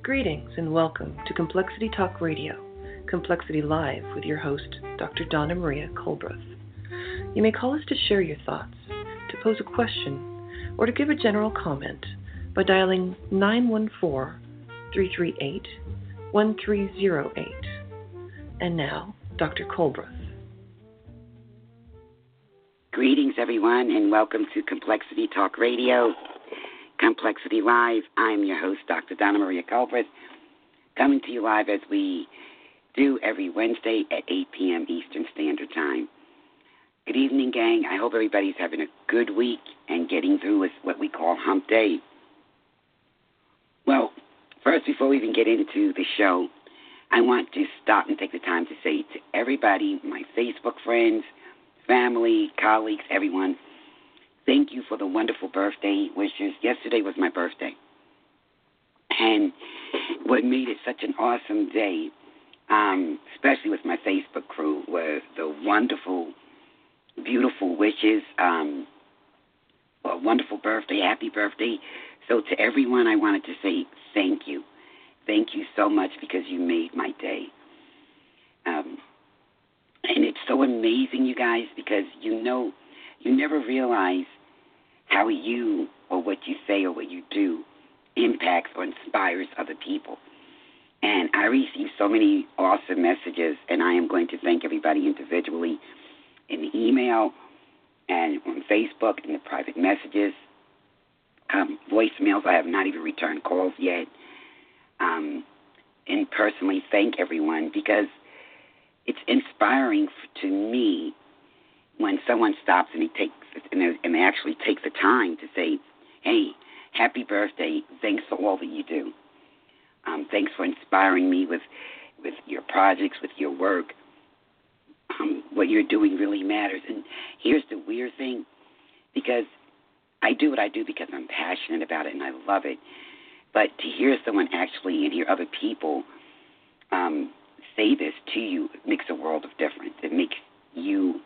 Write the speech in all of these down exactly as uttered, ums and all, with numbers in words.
Greetings and welcome to Complexity Talk Radio, Complexity Live with your host, Doctor Donna Maria Colbruth. You may call us to share your thoughts, to pose a question, or to give a general comment by dialing nine one four, three three eight, one three zero eight. And now, Doctor Colbruth. Greetings, everyone, and welcome to Complexity Talk Radio, Complexity Live. I'm your host, Doctor Donna Maria Colbruth, coming to you live as we do every Wednesday at eight p.m. Eastern Standard Time. Good evening, gang. I hope everybody's having a good week and getting through with what we call Hump Day. Well, first, before we even get into the show, I want to stop and take the time to say to everybody, my Facebook friends, family, colleagues, everyone, thank you for the wonderful birthday wishes. Yesterday was my birthday. And what made it such an awesome day, um, especially with my Facebook crew, was the wonderful, beautiful wishes. Um, a wonderful birthday, happy birthday. So to everyone, I wanted to say thank you. Thank you so much because you made my day. Um, and it's so amazing, you guys, because you know, you never realize how you or what you say or what you do impacts or inspires other people. And I receive so many awesome messages, and I am going to thank everybody individually in the email and on Facebook in the private messages, um, voicemails. I have not even returned calls yet. Um, and personally thank everyone because it's inspiring to me when someone stops and he takes and they, and they actually take the time to say, "Hey, happy birthday! Thanks for all that you do. Um, thanks for inspiring me with with your projects, with your work. Um, what you're doing really matters." And here's the weird thing, because I do what I do because I'm passionate about it and I love it. But to hear someone actually and hear other people um, say this to you makes a world of difference. It makes you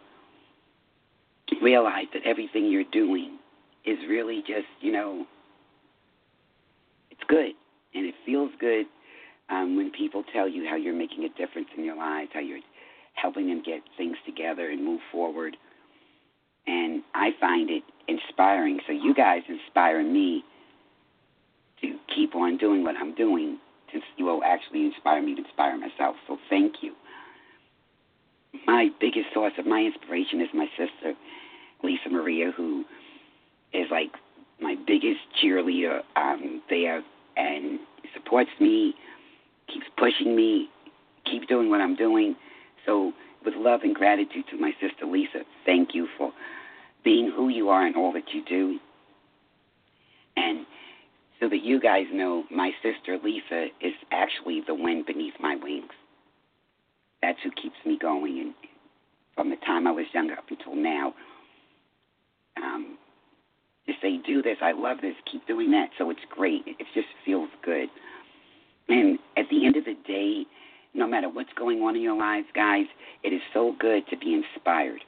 realize that everything you're doing is really just, you know, it's good. And it feels good um, when people tell you how you're making a difference in their lives, how you're helping them get things together and move forward. And I find it inspiring. So you guys inspire me to keep on doing what I'm doing, since you will actually inspire me to inspire myself. So thank you. My biggest source of my inspiration is my sister, Lisa Maria, who is like my biggest cheerleader um, there and supports me, keeps pushing me, keep doing what I'm doing. So with love and gratitude to my sister Lisa, thank you for being who you are and all that you do. And so that you guys know, my sister Lisa is actually the wind beneath my wings. That's who keeps me going. And from the time I was younger up until now, um, to say, do this, I love this, keep doing that. So it's great. It just feels good. And at the end of the day, no matter what's going on in your lives, guys, it is so good to be inspired.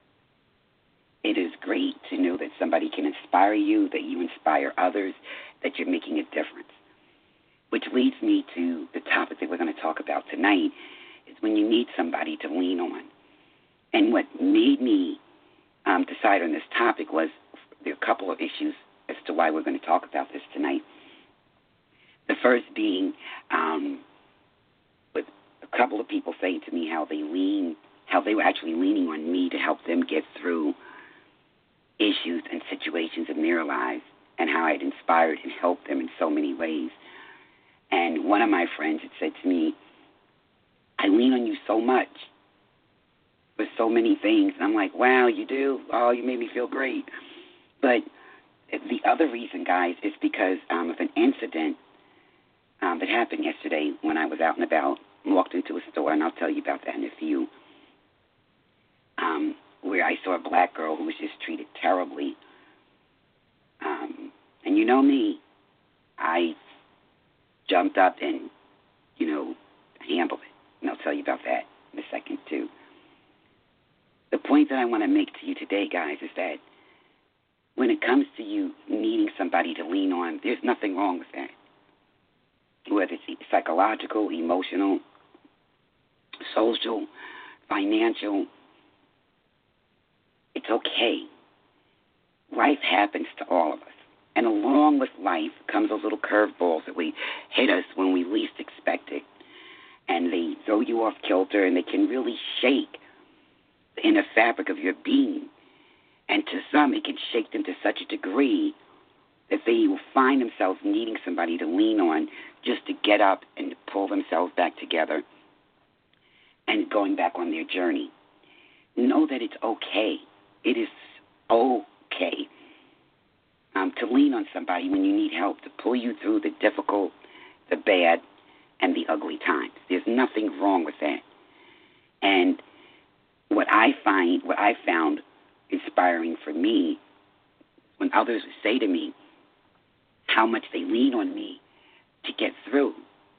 It is great to know that somebody can inspire you, that you inspire others, that you're making a difference. Which leads me to the topic that we're going to talk about tonight, is when you need somebody to lean on. And what made me um, decide on this topic was there are a couple of issues as to why we're going to talk about this tonight. The first being um, with a couple of people saying to me how they lean, how they were actually leaning on me to help them get through issues and situations in their lives, and how I'd inspired and helped them in so many ways. And one of my friends had said to me, "I lean on you so much with so many things." And I'm like, wow, you do? Oh, you made me feel great. But the other reason, guys, is because um, of an incident um, that happened yesterday when I was out and about, walked into a store, and I'll tell you about that in a few, um, where I saw a black girl who was just treated terribly. Um, and you know me, I jumped up and, you know, handled it. And I'll tell you about that in a second, too. The point that I want to make to you today, guys, is that when it comes to you needing somebody to lean on, there's nothing wrong with that. whether it's psychological, emotional, social, financial. It's okay. Life happens to all of us. And along with life comes those little curveballs that we hit us when we least expect it. And they throw you off kilter, and they can really shake the inner fabric of your being. And to some, it can shake them to such a degree that they will find themselves needing somebody to lean on just to get up and to pull themselves back together and going back on their journey. Know that it's okay. It is okay um, to lean on somebody when you need help, to pull you through the difficult, the bad, and the ugly times. There's nothing wrong with that. And what I find, what I found inspiring for me, when others would say to me how much they lean on me to get through.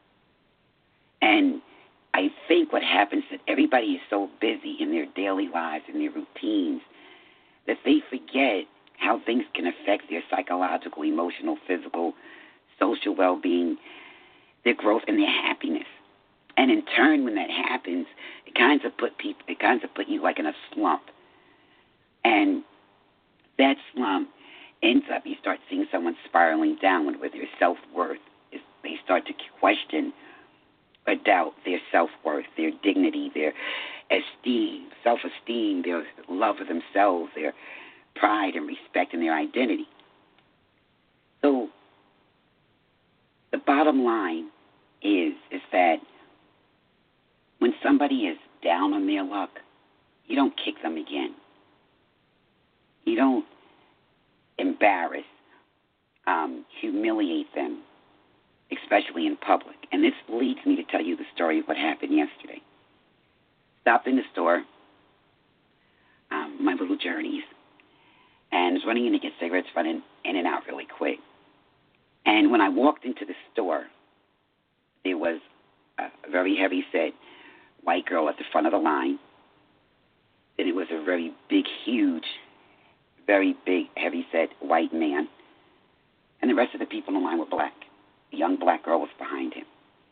And I think what happens is that everybody is so busy in their daily lives and their routines that they forget how things can affect their psychological, emotional, physical, social well-being, their growth, and their happiness. And in turn, when that happens, it kinds of put people, it kinds of put you like in a slump. And that slump ends up, you start seeing someone spiraling downward with their self-worth. They start to question or doubt their self-worth, their dignity, their esteem, self-esteem, their love of themselves, their pride and respect and their identity. So the bottom line is, is that when somebody is down on their luck, you don't kick them again. You don't embarrass, um, humiliate them, especially in public. And this leads me to tell you the story of what happened yesterday. Stopped in the store, um, my little journeys, and was running in to get cigarettes, running in and out really quick. And when I walked into the store, there was a very heavy-set white girl at the front of the line. Then it was a very big, huge, very big, heavy-set white man. And the rest of the people in the line were black. A young black girl was behind him.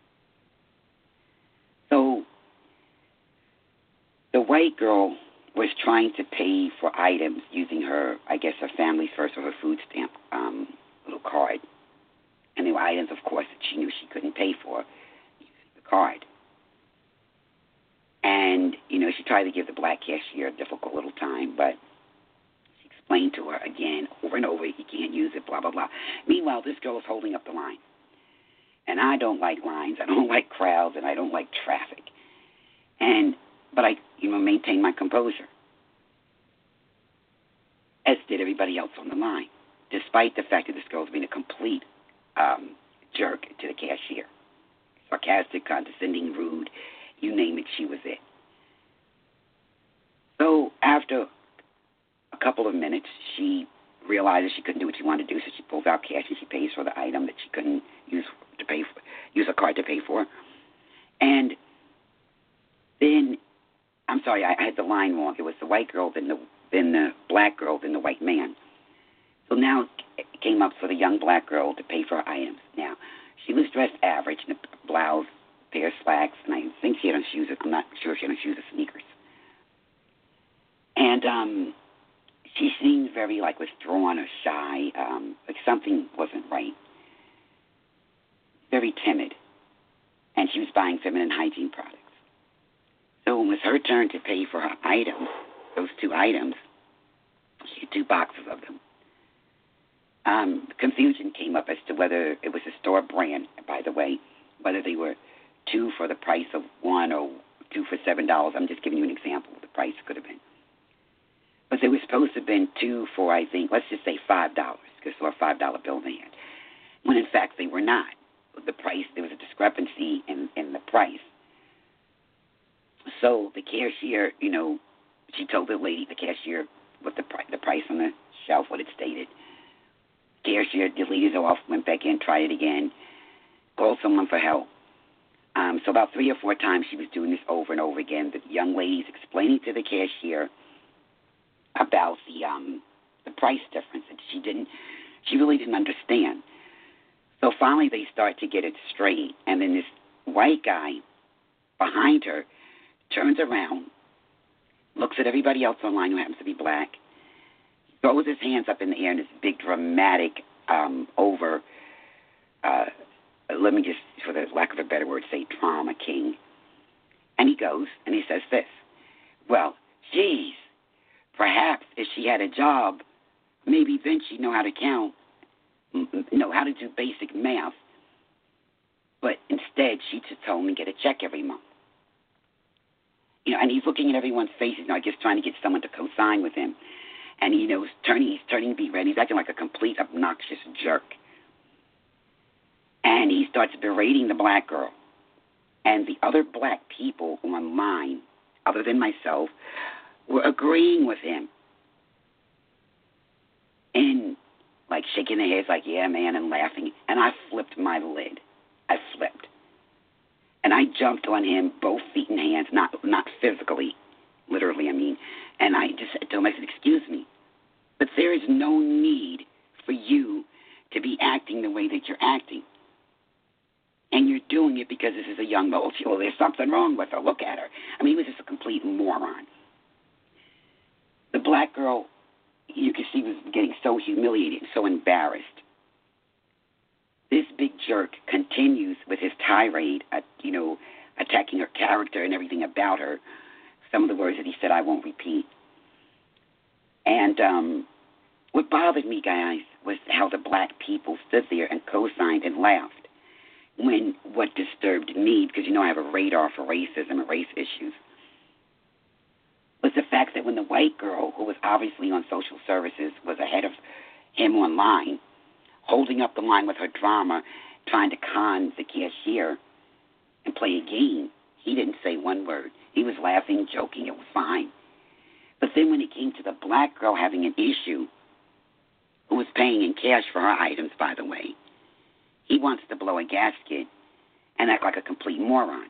So the white girl was trying to pay for items using her, I guess, her Family First or her food stamp um, little card. And there were items, of course, that she knew she couldn't pay for using the card. And, you know, she tried to give the black cashier a difficult little time, but she explained to her again, over and over, you can't use it, blah, blah, blah. Meanwhile, this girl is holding up the line. And I don't like lines, I don't like crowds, and I don't like traffic. And, but I, you know, maintained my composure, as did everybody else on the line, despite the fact that this girl was being a complete um, jerk to the cashier. Sarcastic, condescending, rude, you name it, she was it. So after a couple of minutes, she realized she couldn't do what she wanted to do, so she pulls out cash and she pays for the item that she couldn't use to pay for, use a card to pay for. And then, I'm sorry, I, I had the line wrong. It was the white girl, then the then the black girl, then the white man. So now it came up for the young black girl to pay for her items. Now, she was dressed average in a blouse, pair of slacks, and I think she had on shoes. I'm not sure if she had on shoes or sneakers. And um, she seemed very, like, withdrawn or shy, um, like something wasn't right. Very timid. And she was buying feminine hygiene products. So when it was her turn to pay for her items, those two items, she had two boxes of them. Um, confusion came up as to whether it was a store brand, by the way, whether they were two for the price of one or two for seven dollars. I'm just giving you an example of the price it could have been. But they were supposed to have been two for, I think, let's just say five dollars, because they were a five dollar bill in hand, when in fact they were not. The price, there was a discrepancy in, in the price. So the cashier, you know, she told the lady, the cashier, what the, pri- the price on the shelf, what it stated. Cashier deleted it off, went back in, tried it again, called someone for help. Um, so about three or four times she was doing this over and over again. The young lady's explaining to the cashier about the um, the price difference, and she didn't, she really didn't understand. So finally they start to get it straight, and then this white guy behind her turns around, looks at everybody else online who happens to be black, throws his hands up in the air in this big dramatic um, over, uh, let me just, for the lack of a better word, say drama king. And he goes and he says this, well, geez, perhaps if she had a job, maybe then she'd know how to count, know how to do basic math. But instead, she just told me get a check every month. You know, and he's looking at everyone's faces, you know, I guess trying to get someone to co-sign with him. And he, you know, he's turning, he's turning to be red. He's acting like a complete obnoxious jerk. And he starts berating the black girl. And the other black people online, other than myself, were agreeing with him. And, like, shaking their heads like, yeah, man, and laughing. And I flipped my lid. I flipped. And I jumped on him, both feet and hands, not not physically, literally, I mean. And I just said to him, I said, excuse me, but there is no need for you to be acting the way that you're acting. And you're doing it because this is a young girl. Well, there's something wrong with her. Look at her. I mean, he was just a complete moron. The black girl, you could see, was getting so humiliated, so embarrassed. This big jerk continues with his tirade, uh, you know, attacking her character and everything about her. Some of the words that he said I won't repeat. And um, what bothered me, guys, was how the black people stood there and co-signed and laughed. When what disturbed me, because you know I have a radar for racism and race issues, was the fact that when the white girl, who was obviously on social services, was ahead of him online, holding up the line with her drama, trying to con the cashier and play a game, he didn't say one word. He was laughing, joking, it was fine. But then when it came to the black girl having an issue, who was paying in cash for her items, by the way, he wants to blow a gasket and act like a complete moron.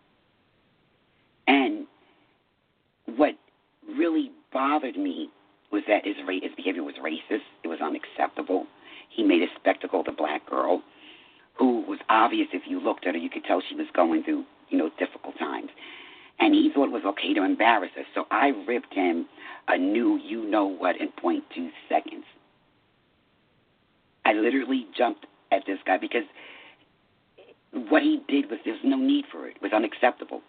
And what really bothered me was that his, ra- his behavior was racist. It was unacceptable. He made a spectacle of the black girl, who was obvious if you looked at her, you could tell she was going through, you know, difficult times. And he thought it was okay to embarrass her. So I ripped him a new you-know-what in point two seconds. I literally jumped at this guy because what he did was, there's no need for it. It was unacceptable.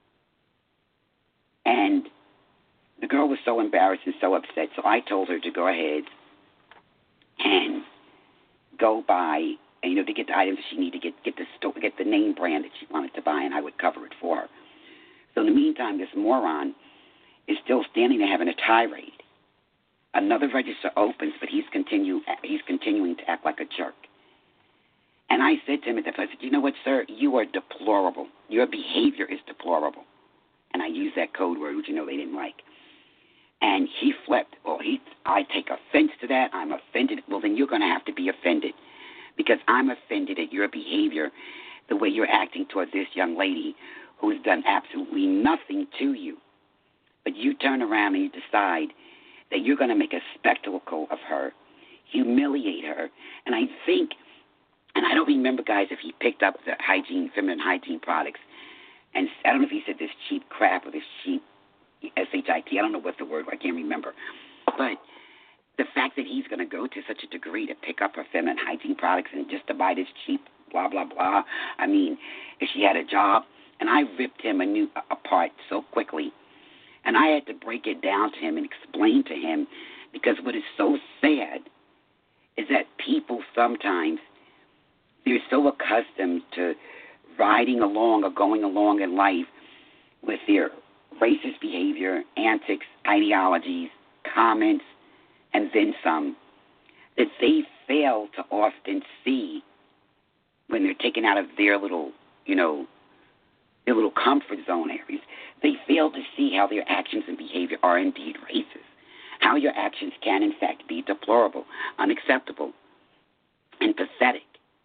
And the girl was so embarrassed and so upset, so I told her to go ahead and go buy, and, you know, to get the items that she needed to get, get the store, get the name brand that she wanted to buy, and I would cover it for her. So in the meantime, this moron is still standing there having a tirade. Another register opens, but he's continue he's continuing to act like a jerk. And I said to him at the time, I said, you know what, sir? You are deplorable. Your behavior is deplorable. And I used that code word, which, you know, they didn't like. And he flipped. Well, he, I take offense to that. I'm offended. Well, then you're going to have to be offended, because I'm offended at your behavior, the way you're acting toward this young lady who has done absolutely nothing to you. But you turn around and you decide that you're going to make a spectacle of her, humiliate her. And I think, and I don't remember, guys, if he picked up the hygiene, feminine hygiene products, and I don't know if he said this cheap crap or this cheap S H I T, I don't know what the word, I can't remember. But the fact that he's going to go to such a degree to pick up her feminine hygiene products and just to buy this cheap blah, blah, blah, I mean, if she had a job, and I ripped him a new, apart so quickly. And I had to break it down to him and explain to him, because what is so sad is that people sometimes, they're so accustomed to riding along or going along in life with their racist behavior, antics, ideologies, comments, and then some, that they fail to often see when they're taken out of their little, you know, their little comfort zone areas. They fail to see how their actions and behavior are indeed racist, how your actions can, in fact, be deplorable, unacceptable, and pathetic.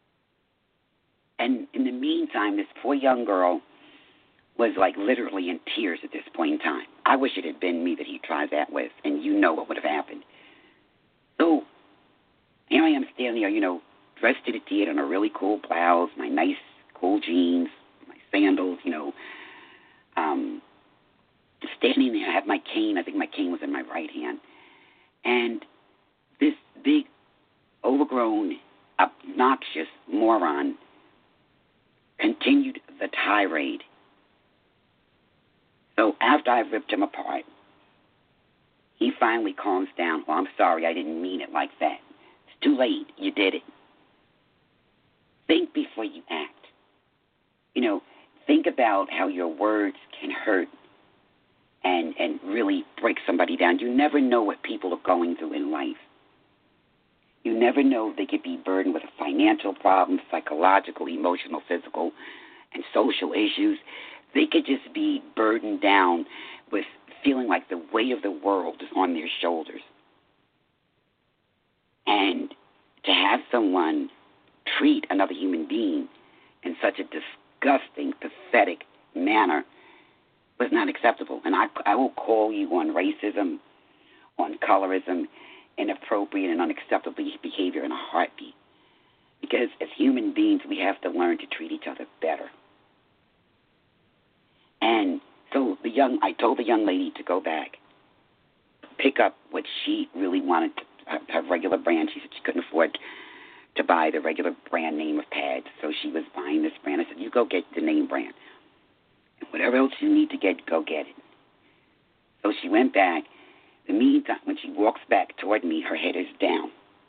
And in the meantime, this poor young girl was like literally in tears at this point in time. I wish it had been me that he tried that with, and you know what would have happened. So here I am standing there, you know, dressed to the theater in a really cool blouse, my nice cool jeans, my sandals, you know. Um, standing there, I had my cane. I think my cane was in my right hand. And this big, overgrown, obnoxious moron continued the tirade. So after I ripped him apart, he finally calms down. Well, I'm sorry, I didn't mean it like that. It's too late. You did it. Think before you act. You know, think about how your words can hurt and, and really break somebody down. You never know what people are going through in life. You never know they could be burdened with financial problems, psychological, emotional, physical, and social issues. They could just be burdened down with feeling like the weight of the world is on their shoulders. And to have someone treat another human being in such a disgusting, pathetic manner was not acceptable. And I, I will call you on racism, on colorism, inappropriate and unacceptable behavior in a heartbeat. Because as human beings, we have to learn to treat each other better. And so the young, I told the young lady to go back, pick up what she really wanted, her, her regular brand. She said she couldn't afford to buy the regular brand name of pads, so she was buying this brand. I said, you go get the name brand. And whatever else you need to get, go get it. So she went back. In the meantime, when she walks back toward me, her head is down.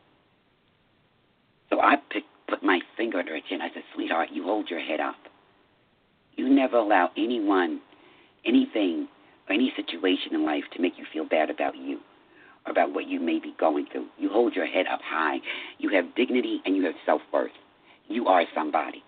So I pick, put my finger on her chin. I said, sweetheart, you hold your head up. You never allow anyone, anything, or any situation in life to make you feel bad about you or about what you may be going through. You hold your head up high. You have dignity and you have self-worth. You are somebody.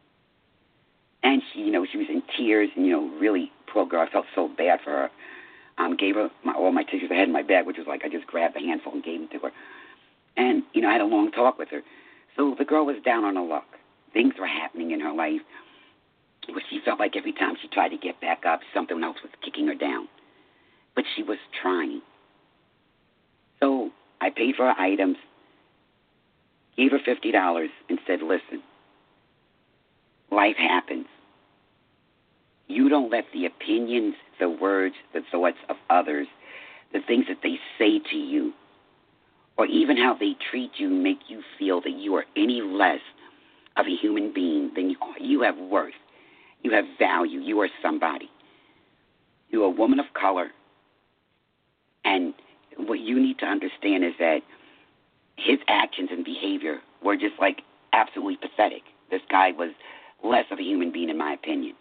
And she, you know, she was in tears and, you know, really, poor girl, I felt so bad for her. Um, gave her my, all my tissues I had in my bag, which was like I just grabbed a handful and gave them to her. And, you know, I had a long talk with her. So the girl was down on her luck. Things were happening in her life where she felt like every time she tried to get back up, something else was kicking her down. But she was trying. So I paid for her items, gave her fifty dollars, and said, listen, life happens. You don't let the opinions, the words, the thoughts of others, the things that they say to you, or even how they treat you make you feel that you are any less of a human being than you are. You have worth. You have value. You are somebody. You're a woman of color. And what you need to understand is that his actions and behavior were just like absolutely pathetic. This guy was less of a human being in my opinion.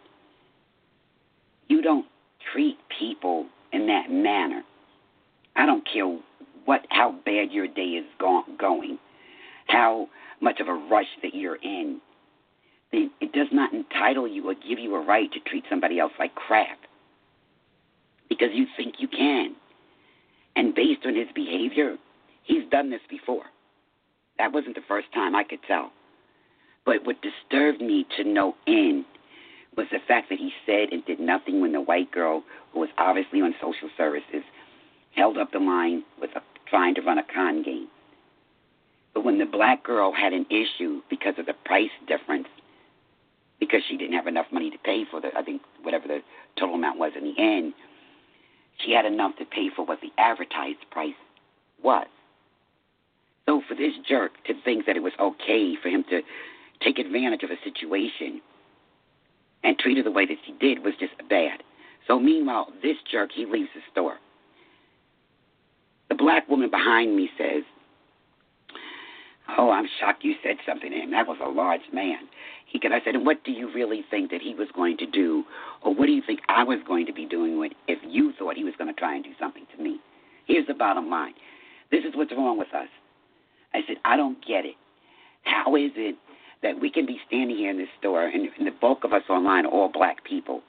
You don't treat people in that manner. I don't care what, how bad your day is go- going, how much of a rush that you're in. It does not entitle you or give you a right to treat somebody else like crap because you think you can. And based on his behavior, he's done this before. That wasn't the first time, I could tell. But what disturbed me to no end was the fact that he said and did nothing when the white girl, who was obviously on social services, held up the line with a, trying to run a con game. But when the black girl had an issue because of the price difference, because she didn't have enough money to pay for the, I think, whatever the total amount was in the end, she had enough to pay for what the advertised price was. So for this jerk to think that it was okay for him to take advantage of a situation and treat her the way that he did was just bad. So meanwhile, this jerk, he leaves the store. The black woman behind me says, oh, I'm shocked you said something to him. That was a large man. He could, I said, and what do you really think that he was going to do, or what do you think I was going to be doing with if you thought he was going to try and do something to me? Here's the bottom line. This is what's wrong with us. I said, I don't get it. How is it that we can be standing here in this store, and, and the bulk of us online are all black people,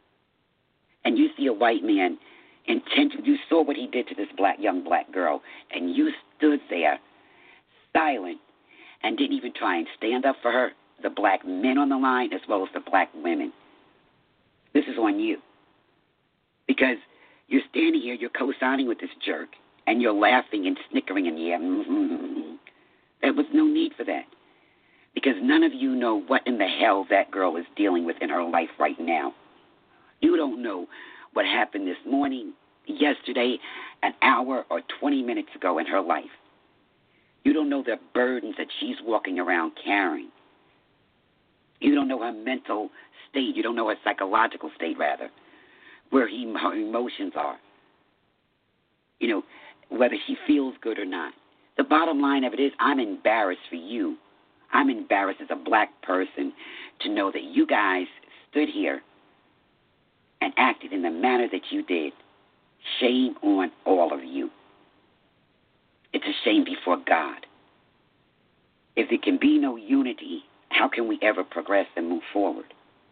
and you see a white man, intention, you saw what he did to this black young black girl, and you stood there silent and didn't even try and stand up for her, the black men on the line as well as the black women. This is on you. Because you're standing here, you're co-signing with this jerk, and you're laughing and snickering and yeah, mm-hmm. There was no need for that. Because none of you know what in the hell that girl is dealing with in her life right now. You don't know what happened this morning, yesterday, an hour, or twenty minutes ago in her life. You don't know the burdens that she's walking around carrying. You don't know her mental state. You don't know her psychological state, rather, where he, her emotions are. You know, whether she feels good or not. The bottom line of it is, I'm embarrassed for you. I'm embarrassed as a black person to know that you guys stood here and acted in the manner that you did. Shame on all of you. It's a shame before God. If there can be no unity, how can we ever progress and move forward?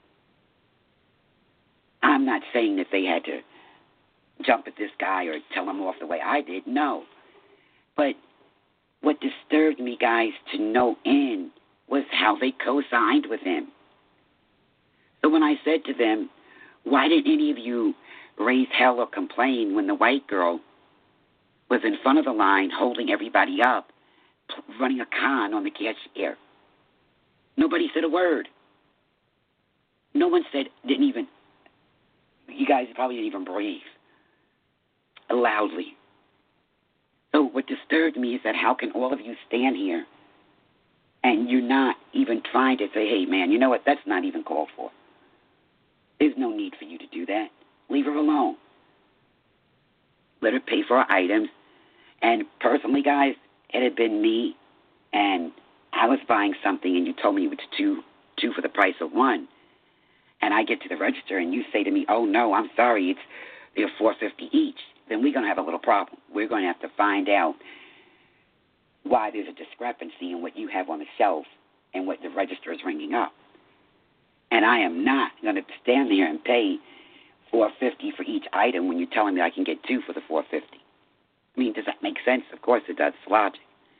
I'm not saying that they had to jump at this guy or tell him off the way I did. No. But what disturbed me, guys, to no end was how they co-signed with him. So when I said to them, why didn't any of you raise hell or complain when the white girl was in front of the line holding everybody up, running a con on the cashier? Nobody said a word. No one said, didn't even, you guys probably didn't even breathe loudly. So what disturbed me is that how can all of you stand here and you're not even trying to say, hey, man, you know what, that's not even called for. There's no need for you to do that. Leave her alone. Let her pay for her items. And personally, guys, it had been me and I was buying something and you told me it was two, two for the price of one. And I get to the register and you say to me, oh, no, I'm sorry, it's they're four fifty each. Then we're going to have a little problem. We're going to have to find out why there's a discrepancy in what you have on the shelf and what the register is ringing up. And I am not going to stand there and pay four fifty for each item when you're telling me I can get two for the four fifty. I mean, does that make sense? Of course it does. It's logic.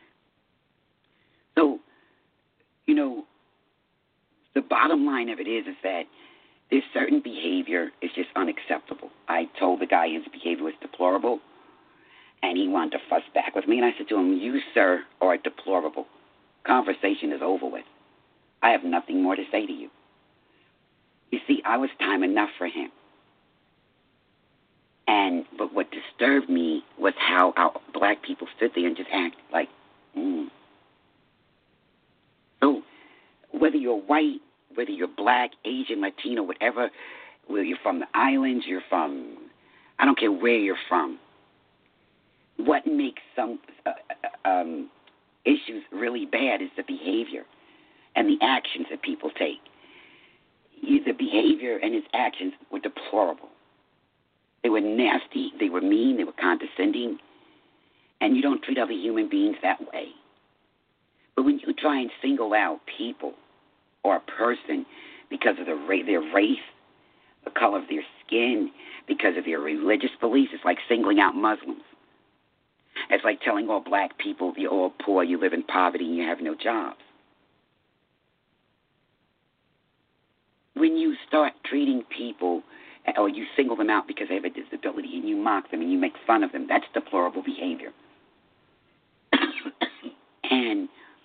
So, you know, the bottom line of it is, is that this certain behavior is just unacceptable. I told the guy his behavior was deplorable, and he wanted to fuss back with me. And I said to him, you, sir, are deplorable. Conversation is over with. I have nothing more to say to you. You see, I was time enough for him. And but what disturbed me was how our black people stood there and just acted like, mm. So whether you're white, whether you're black, Asian, Latino, whatever, whether you're from the islands, you're from, I don't care where you're from, what makes some uh, um, issues really bad is the behavior and the actions that people take. The behavior and his actions were deplorable. They were nasty, they were mean, they were condescending, and you don't treat other human beings that way. But when you try and single out people or a person because of the ra- their race, the color of their skin, because of their religious beliefs, it's like singling out Muslims. It's like telling all black people you're all poor, you live in poverty, and you have no jobs. When you start treating people or you single them out because they have a disability and you mock them and you make fun of them, that's deplorable behavior. And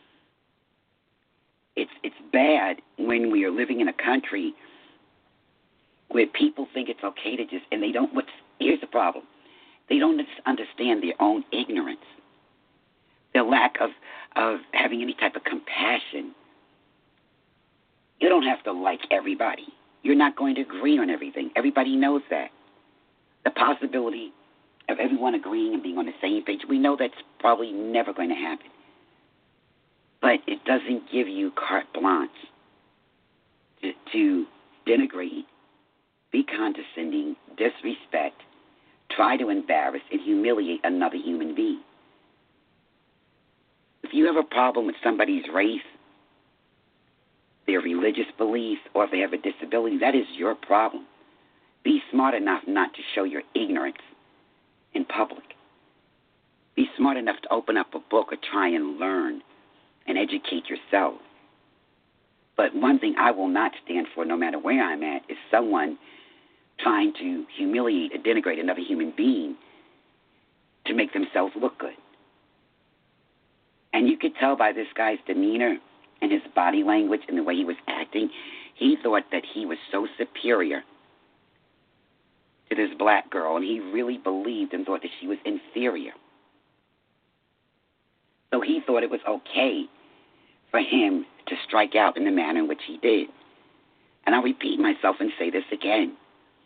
it's it's bad when we are living in a country where people think it's okay to just, and they don't, what's, here's the problem. They don't understand their own ignorance, their lack of, of having any type of compassion. You don't have to like everybody. You're not going to agree on everything. Everybody knows that. The possibility of everyone agreeing and being on the same page, we know that's probably never going to happen. But it doesn't give you carte blanche to, to denigrate, be condescending, disrespect, try to embarrass and humiliate another human being. If you have a problem with somebody's race, their religious beliefs, or if they have a disability, that is your problem. Be smart enough not to show your ignorance in public. Be smart enough to open up a book or try and learn and educate yourself. But one thing I will not stand for, no matter where I'm at, is someone trying to humiliate or denigrate another human being to make themselves look good. And you could tell by this guy's demeanor and his body language and the way he was acting, he thought that he was so superior to this black girl, and he really believed and thought that she was inferior. So he thought it was okay for him to strike out in the manner in which he did. And I'll repeat myself and say this again.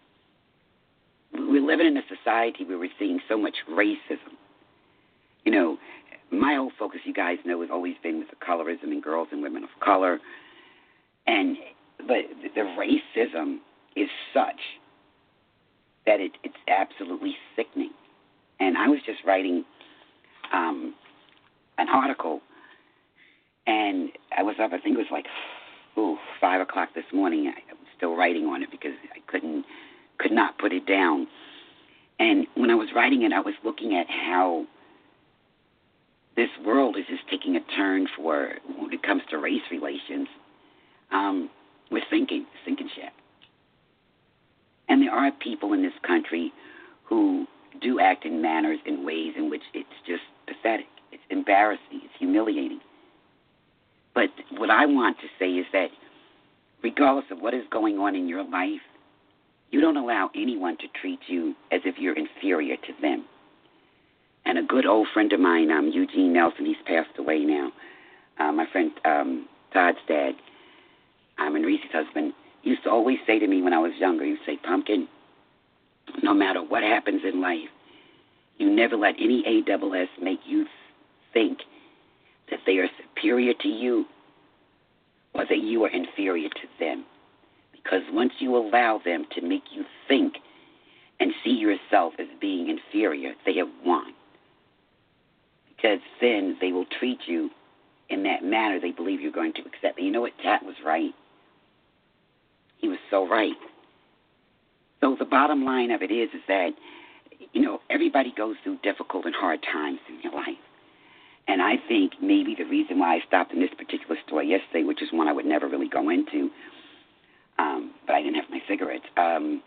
We're living in a society where we're seeing so much racism. You know, my whole focus, you guys know, has always been with the colorism and girls and women of color. And but the racism is such that it, it's absolutely sickening. And I was just writing um, an article, and I was up, I think it was like, ooh, five o'clock this morning. I was still writing on it because I couldn't, could not put it down. And when I was writing it, I was looking at how this world is just taking a turn for, when it comes to race relations, um, we're sinking, sinking ship. And there are people in this country who do act in manners and ways in which it's just pathetic. It's embarrassing. It's humiliating. But what I want to say is that regardless of what is going on in your life, you don't allow anyone to treat you as if you're inferior to them. And a good old friend of mine, um, Eugene Nelson, he's passed away now. Uh, my friend um, Todd's dad, um, and Reese's husband, used to always say to me when I was younger, he would say, Pumpkin, no matter what happens in life, you never let any A S S make you think that they are superior to you or that you are inferior to them. Because once you allow them to make you think and see yourself as being inferior, they have won. Because then they will treat you in that manner they believe you're going to accept. And you know what? Tat was right. He was so right. So the bottom line of it is, is that, you know, everybody goes through difficult and hard times in your life. And I think maybe the reason why I stopped in this particular store yesterday, which is one I would never really go into, um, but I didn't have my cigarettes, um,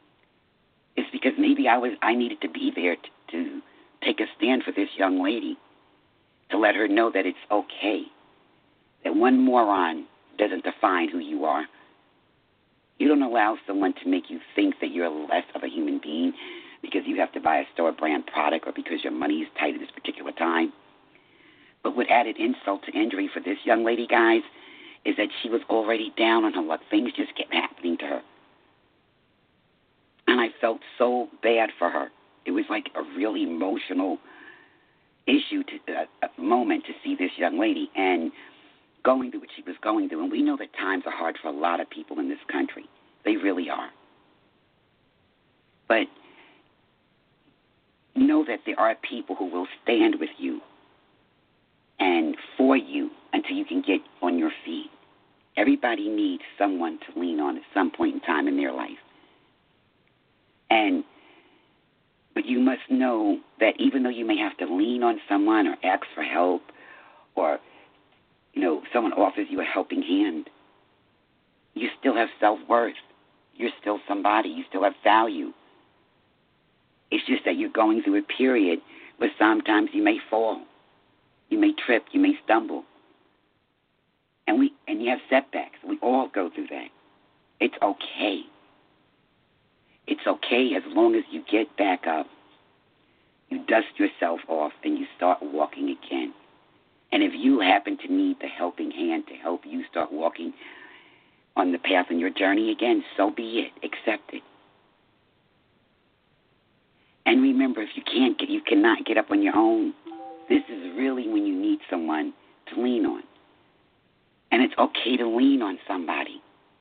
is because maybe I was I needed to be there to, to take a stand for this young lady, to let her know that it's okay, that one moron doesn't define who you are. You don't allow someone to make you think that you're less of a human being because you have to buy a store brand product or because your money is tight at this particular time. But what added insult to injury for this young lady, guys, is that she was already down on her luck. Things just kept happening to her. And I felt so bad for her. It was like a really emotional issue, to, uh, a moment to see this young lady and going through what she was going through. And we know that times are hard for a lot of people in this country. They really are. But know that there are people who will stand with you and for you until you can get on your feet. Everybody needs someone to lean on at some point in time in their life. And but you must know that even though you may have to lean on someone or ask for help or, you know, someone offers you a helping hand, you still have self-worth. You're still somebody. You still have value. It's just that you're going through a period where sometimes you may fall. You may trip. You may stumble. And we and you have setbacks. We all go through that. It's okay. It's okay as long as you get back up, you dust yourself off, and you start walking again. And if you happen to need the helping hand to help you start walking on the path in your journey again, so be it. Accept it. And remember, if you can't get, you cannot get up on your own, this is really when you need someone to lean on. And it's okay to lean on somebody.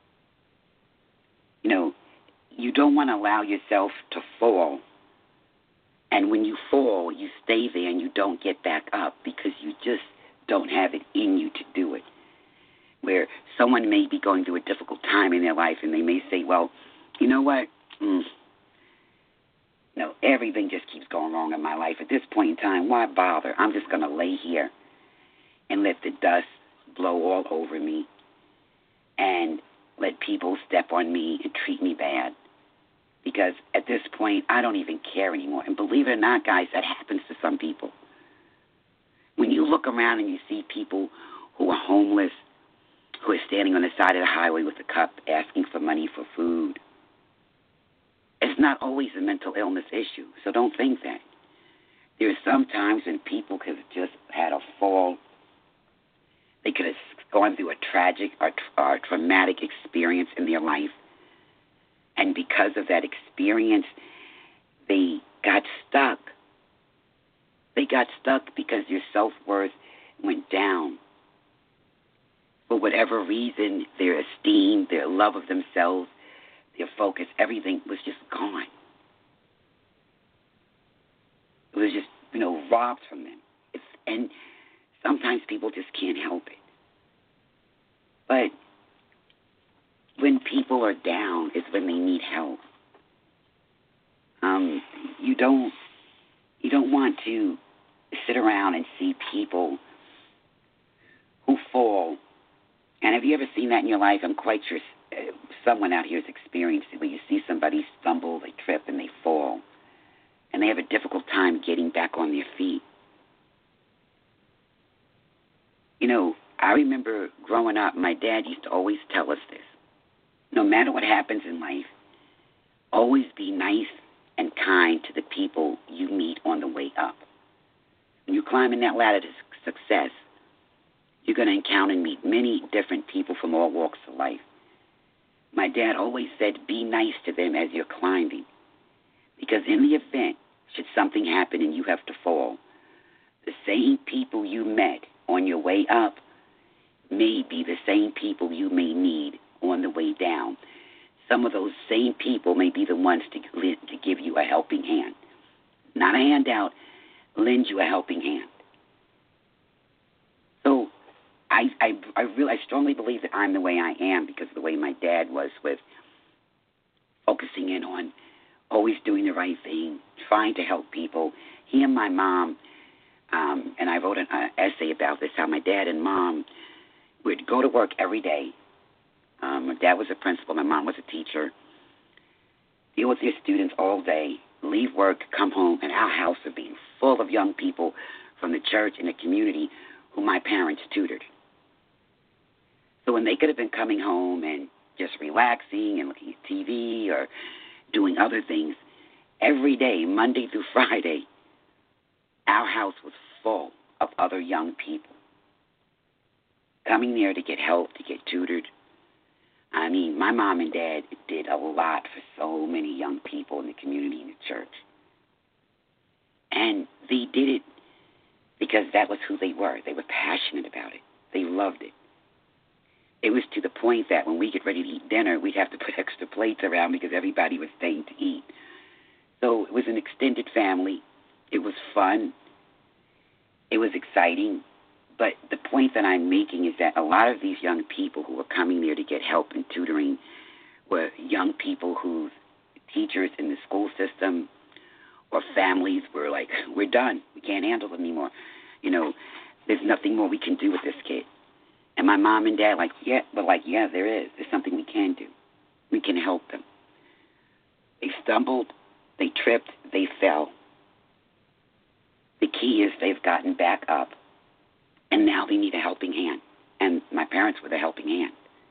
You know, you don't want to allow yourself to fall. And when you fall, you stay there and you don't get back up because you just don't have it in you to do it. Where someone may be going through a difficult time in their life and they may say, well, you know what? Mm, no, everything just keeps going wrong in my life. At this point in time, why bother? I'm just going to lay here and let the dust blow all over me and let people step on me and treat me bad. Because at this point, I don't even care anymore. And believe it or not, guys, that happens to some people. When you look around and you see people who are homeless, who is standing on the side of the highway with a cup asking for money for food. It's not always a mental illness issue, so don't think that. There are some times when people could have just had a fall. They could have gone through a tragic or, or traumatic experience in their life. And because of that experience, they got stuck. They got stuck because their self-worth went down. For whatever reason, their esteem, their love of themselves, their focus, everything was just gone. It was just, you know, robbed from them. It's, and sometimes people just can't help it. But when people are down is when they need help. Um, you don't you don't want to sit around and see people who fall. And have you ever seen that in your life? I'm quite sure someone out here has experienced it, where you see somebody stumble, they trip, and they fall. And they have a difficult time getting back on their feet. You know, I remember growing up, my dad used to always tell us this. No matter what happens in life, always be nice and kind to the people you meet on the way up. When you're climbing that ladder to success, you're going to encounter and meet many different people from all walks of life. My dad always said, be nice to them as you're climbing. Because in the event, should something happen and you have to fall, the same people you met on your way up may be the same people you may need on the way down. Some of those same people may be the ones to, to give you a helping hand. Not a handout, lend you a helping hand. So I, I, I really, I strongly believe that I'm the way I am because of the way my dad was with focusing in on always doing the right thing, trying to help people. He and my mom, um, and I wrote an uh, essay about this, how my dad and mom would go to work every day. Um, my dad was a principal, my mom was a teacher, deal with their students all day, leave work, come home, and our house would be full of young people from the church and the community who my parents tutored. So when they could have been coming home and just relaxing and looking at T V or doing other things, every day, Monday through Friday, our house was full of other young people coming there to get help, to get tutored. I mean, my mom and dad did a lot for so many young people in the community and the church. And they did it because that was who they were. They were passionate about it. They loved it. It was to the point that when we get ready to eat dinner, we'd have to put extra plates around because everybody was staying to eat. So it was an extended family. It was fun. It was exciting. But the point that I'm making is that a lot of these young people who were coming there to get help and tutoring were young people whose teachers in the school system or families were like, we're done. We can't handle it anymore. You know, there's nothing more we can do with this kid. And my mom and dad like, yeah, but like, yeah, there is. There's something we can do. We can help them. They stumbled, they tripped, they fell. The key is they've gotten back up. And now they need a helping hand. And my parents were the helping hand.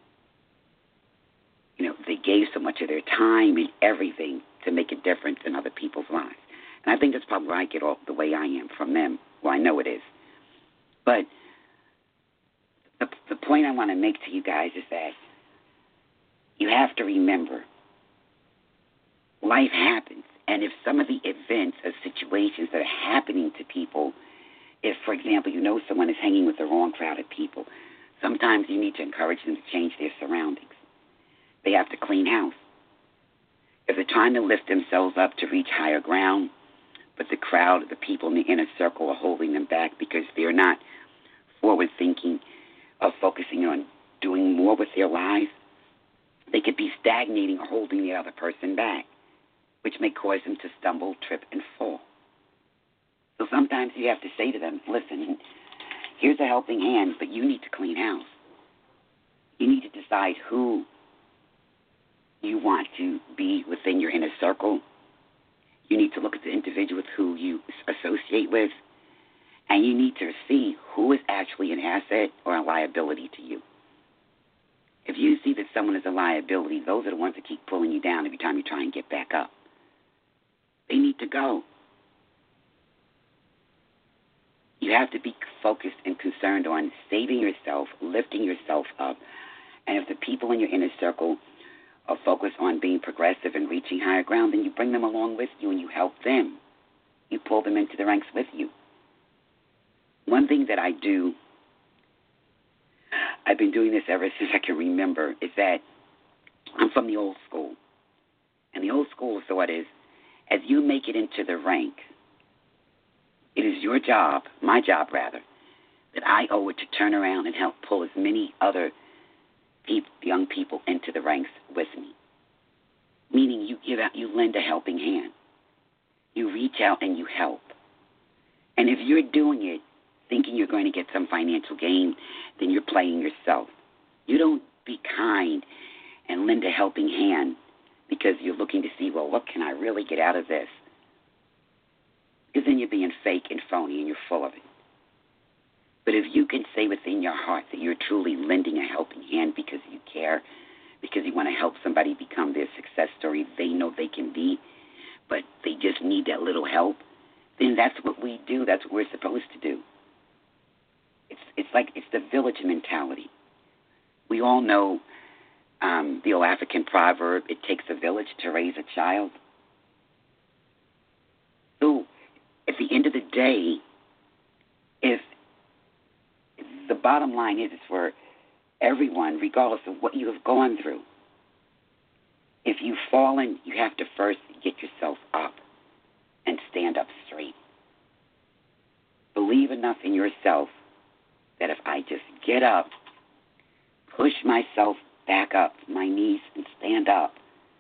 You know, they gave so much of their time and everything to make a difference in other people's lives. And I think that's probably where I get off the way I am from them. Well, I know it is. But the, the point I want to make to you guys is that you have to remember life happens. And if some of the events or situations that are happening to people, if, for example, you know someone is hanging with the wrong crowd of people, sometimes you need to encourage them to change their surroundings. They have to clean house. If they're trying to lift themselves up to reach higher ground, but the crowd, the people in the inner circle are holding them back because they're not forward-thinking or focusing on doing more with their lives, they could be stagnating or holding the other person back, which may cause them to stumble, trip, and fall. So sometimes you have to say to them, listen, here's a helping hand, but you need to clean house. You need to decide who you want to be within your inner circle. You need to look at the individual with who you associate with, and you need to see who is actually an asset or a liability to you. If you see that someone is a liability, those are the ones that keep pulling you down every time you try and get back up. They need to go. You have to be focused and concerned on saving yourself, lifting yourself up. And if the people in your inner circle are focused on being progressive and reaching higher ground, then you bring them along with you and you help them. You pull them into the ranks with you. One thing that I do, I've been doing this ever since I can remember, is that I'm from the old school. And the old school thought is, as you make it into the rank, it is your job, my job rather, that I owe it to turn around and help pull as many other people, young people into the ranks with me. Meaning you give out, you lend a helping hand. You reach out and you help. And if you're doing it thinking you're going to get some financial gain, then you're playing yourself. You don't be kind and lend a helping hand because you're looking to see, well, what can I really get out of this? Because then you're being fake and phony and you're full of it. But if you can say within your heart that you're truly lending a helping hand because you care, because you want to help somebody become their success story they know they can be, but they just need that little help, then that's what we do. That's what we're supposed to do. It's it's like it's the village mentality. We all know um, the old African proverb, it takes a village to raise a child. So at the end of the day, if the bottom line is, is for everyone, regardless of what you have gone through, if you've fallen, you have to first get yourself up and stand up straight. Believe enough in yourself that if I just get up, push myself back up my knees and stand up,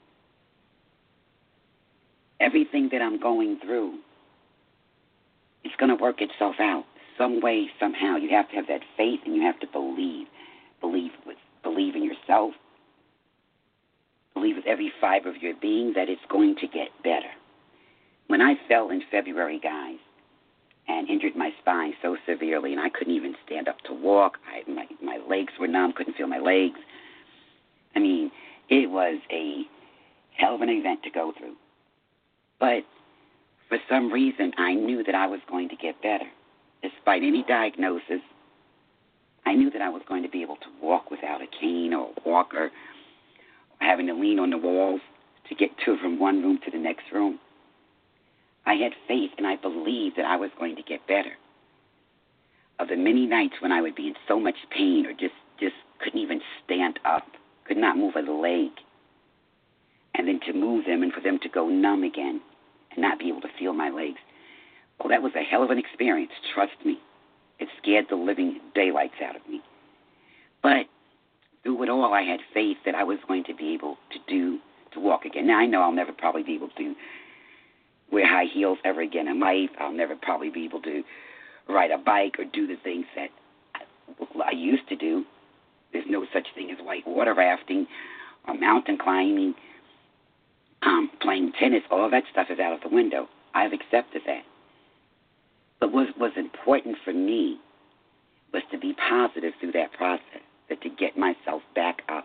everything that I'm going through is going to work itself out some way, somehow. You have to have that faith and you have to believe. Believe with believe in yourself. Believe with every fiber of your being that it's going to get better. When I fell in February, guys, and injured my spine so severely, and I couldn't even stand up to walk. I, my, my legs were numb, couldn't feel my legs. I mean, it was a hell of an event to go through. But for some reason, I knew that I was going to get better. Despite any diagnosis, I knew that I was going to be able to walk without a cane or a walker, or having to lean on the walls to get to from one room to the next room. I had faith and I believed that I was going to get better. Of the many nights when I would be in so much pain or just, just couldn't even stand up, could not move a leg, and then to move them and for them to go numb again and not be able to feel my legs, well, that was a hell of an experience, trust me. It scared the living daylights out of me. But through it all, I had faith that I was going to be able to do, to walk again. Now, I know I'll never probably be able to wear high heels ever again in life. I'll never probably be able to ride a bike or do the things that I, I used to do. There's no such thing as white water rafting or mountain climbing, um, playing tennis. All that stuff is out of the window. I've accepted that. But what was important for me was to be positive through that process, that to get myself back up.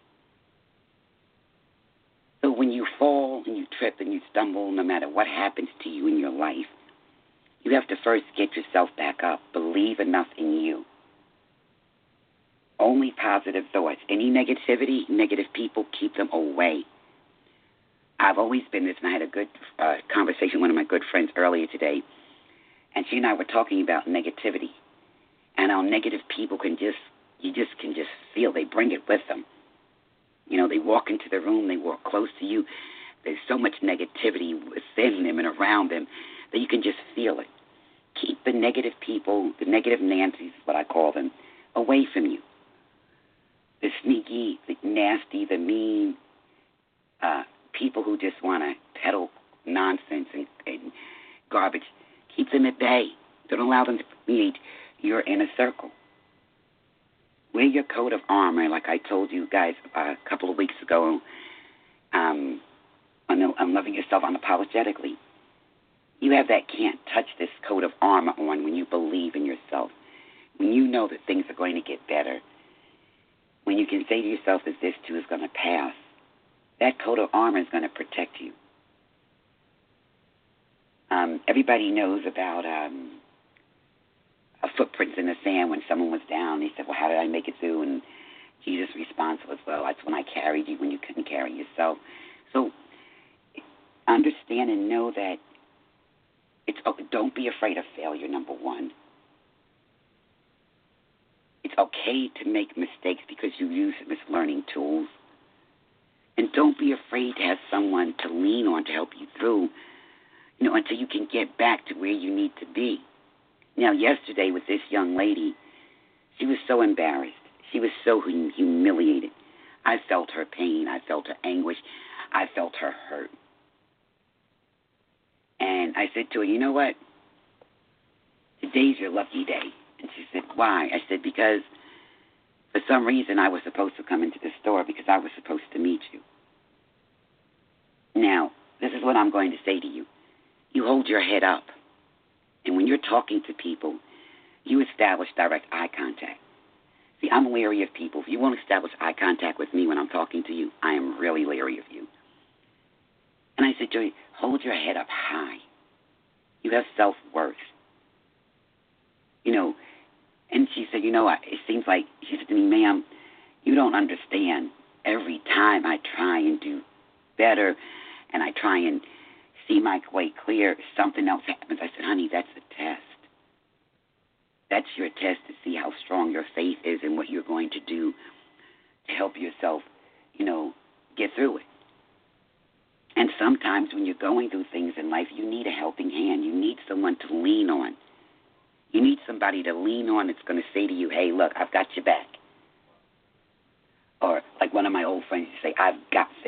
So when you fall and you trip and you stumble, no matter what happens to you in your life, you have to first get yourself back up. Believe enough in you. Only positive thoughts. Any negativity, negative people, keep them away. I've always been this, and I had a good uh, conversation with one of my good friends earlier today, and she and I were talking about negativity, and how negative people can just, you just can just feel they bring it with them. You know, they walk into the room, they walk close to you. There's so much negativity within them and around them that you can just feel it. Keep the negative people, the negative Nancy's, what I call them, away from you. The sneaky, the nasty, the mean uh, people who just want to peddle nonsense and, and garbage, keep them at bay. Don't allow them to permeate your inner circle. Wear your coat of armor, like I told you guys uh, a couple of weeks ago, um, on, the, on Loving Yourself Unapologetically. You have that can't touch this coat of armor on when you believe in yourself, when you know that things are going to get better, when you can say to yourself that this too is going to pass, that coat of armor is going to protect you. Um, everybody knows about um, a footprints in the sand when someone was down. They said, well, how did I make it through? And Jesus' response was, well, that's when I carried you when you couldn't carry yourself. So understand and know that it's don't be afraid of failure, number one. It's okay to make mistakes because you use them as learning tools. And don't be afraid to have someone to lean on to help you through, you know, until you can get back to where you need to be. Now, yesterday with this young lady, she was so embarrassed. She was so hum- humiliated. I felt her pain. I felt her anguish. I felt her hurt. And I said to her, you know what? Today's your lucky day. And she said, why? I said, because for some reason I was supposed to come into the store because I was supposed to meet you. Now, this is what I'm going to say to you. You hold your head up. And when you're talking to people, you establish direct eye contact. See, I'm leery of people. If you won't establish eye contact with me when I'm talking to you, I am really leery of you. And I said, Joey, hold your head up high. You have self-worth. You know, and she said, you know, it seems like, she said to me, ma'am, you don't understand. Every time I try and do better and I try and see my way clear, something else happens. I said, honey, that's a test. That's your test to see how strong your faith is and what you're going to do to help yourself, you know, get through it. And sometimes when you're going through things in life, you need a helping hand. You need someone to lean on. You need somebody to lean on that's going to say to you, hey, look, I've got your back. Or like one of my old friends used to say, I've got this.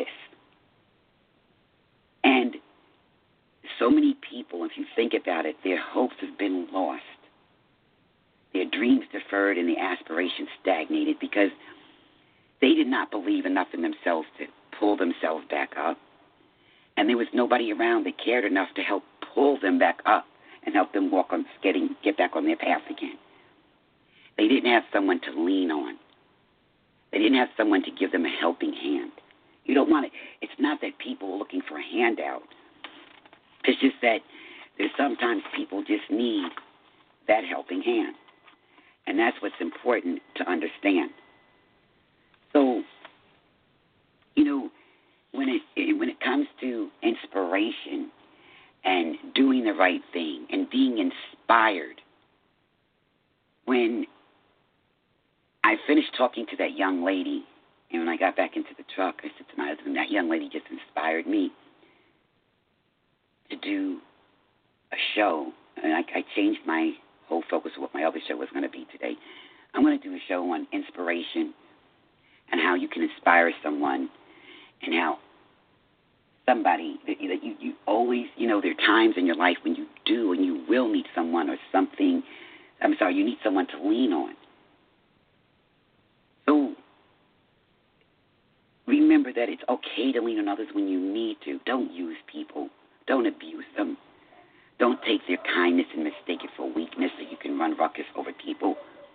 And so many people, if you think about it, their hopes have been lost. Their dreams deferred and their aspirations stagnated because they did not believe enough in themselves to pull themselves back up. And there was nobody around that cared enough to help pull them back up and help them walk on, getting, get back on their path again. They didn't have someone to lean on. They didn't have someone to give them a helping hand. You don't want it. It's not that people are looking for a handout. It's just that there's sometimes people just need that helping hand. And that's what's important to understand. So, you know, when it when it comes to inspiration and doing the right thing and being inspired, when I finished talking to that young lady, and when I got back into the truck, I said to my husband, that young lady just inspired me to do a show. And I, I changed my whole focus of what my other show was going to be today. I'm going to do a show on inspiration and how you can inspire someone and how somebody that you, you, you always, you know, there are times in your life when you do and you will need someone or something. I'm sorry, you need someone to lean on. So remember that it's okay to lean on others when you need to. Don't use people. Don't abuse them. Don't take their kindness and mistake it for weakness so you can run ruckus over people.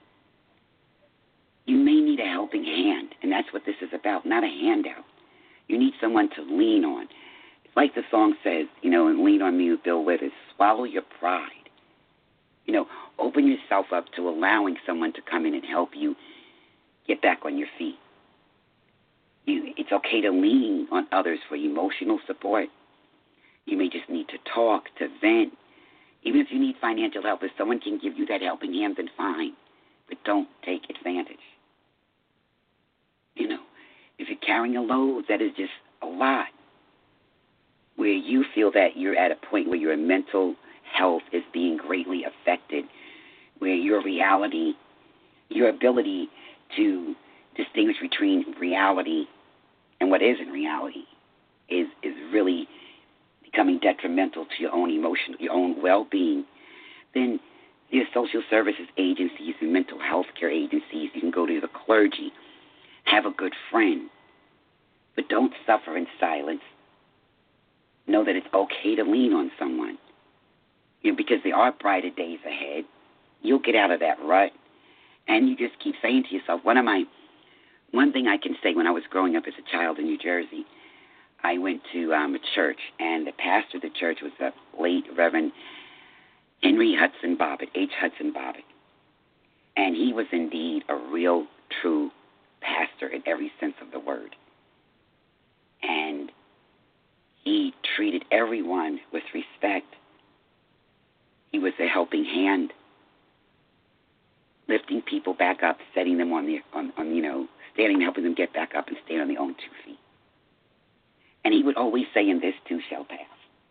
You may need a helping hand, and that's what this is about, not a handout. You need someone to lean on. It's like the song says, you know, and Lean on Me with Bill Withers, swallow your pride. You know, open yourself up to allowing someone to come in and help you get back on your feet. You, it's okay to lean on others for emotional support. You may just need to talk, to vent. Even if you need financial help, if someone can give you that helping hand, then fine. But don't take advantage. You know, if you're carrying a load that is just a lot, where you feel that you're at a point where your mental health is being greatly affected, where your reality, your ability to distinguish between reality and what isn't reality is, is really becoming detrimental to your own emotional, your own well-being, then there's social services agencies and mental health care agencies. You can go to the clergy, have a good friend, but don't suffer in silence. Know that it's okay to lean on someone, you know, because there are brighter days ahead. You'll get out of that rut, and you just keep saying to yourself, what am I, one thing I can say, when I was growing up as a child in New Jersey, I went to um, a church, and the pastor of the church was the late Reverend Henry Hudson Bobbitt, H. Hudson Bobbitt. And he was indeed a real, true pastor in every sense of the word. And he treated everyone with respect. He was a helping hand, lifting people back up, setting them on the, on, on you know, standing, helping them get back up and stand on their own two feet. And he would always say, "And this too shall pass."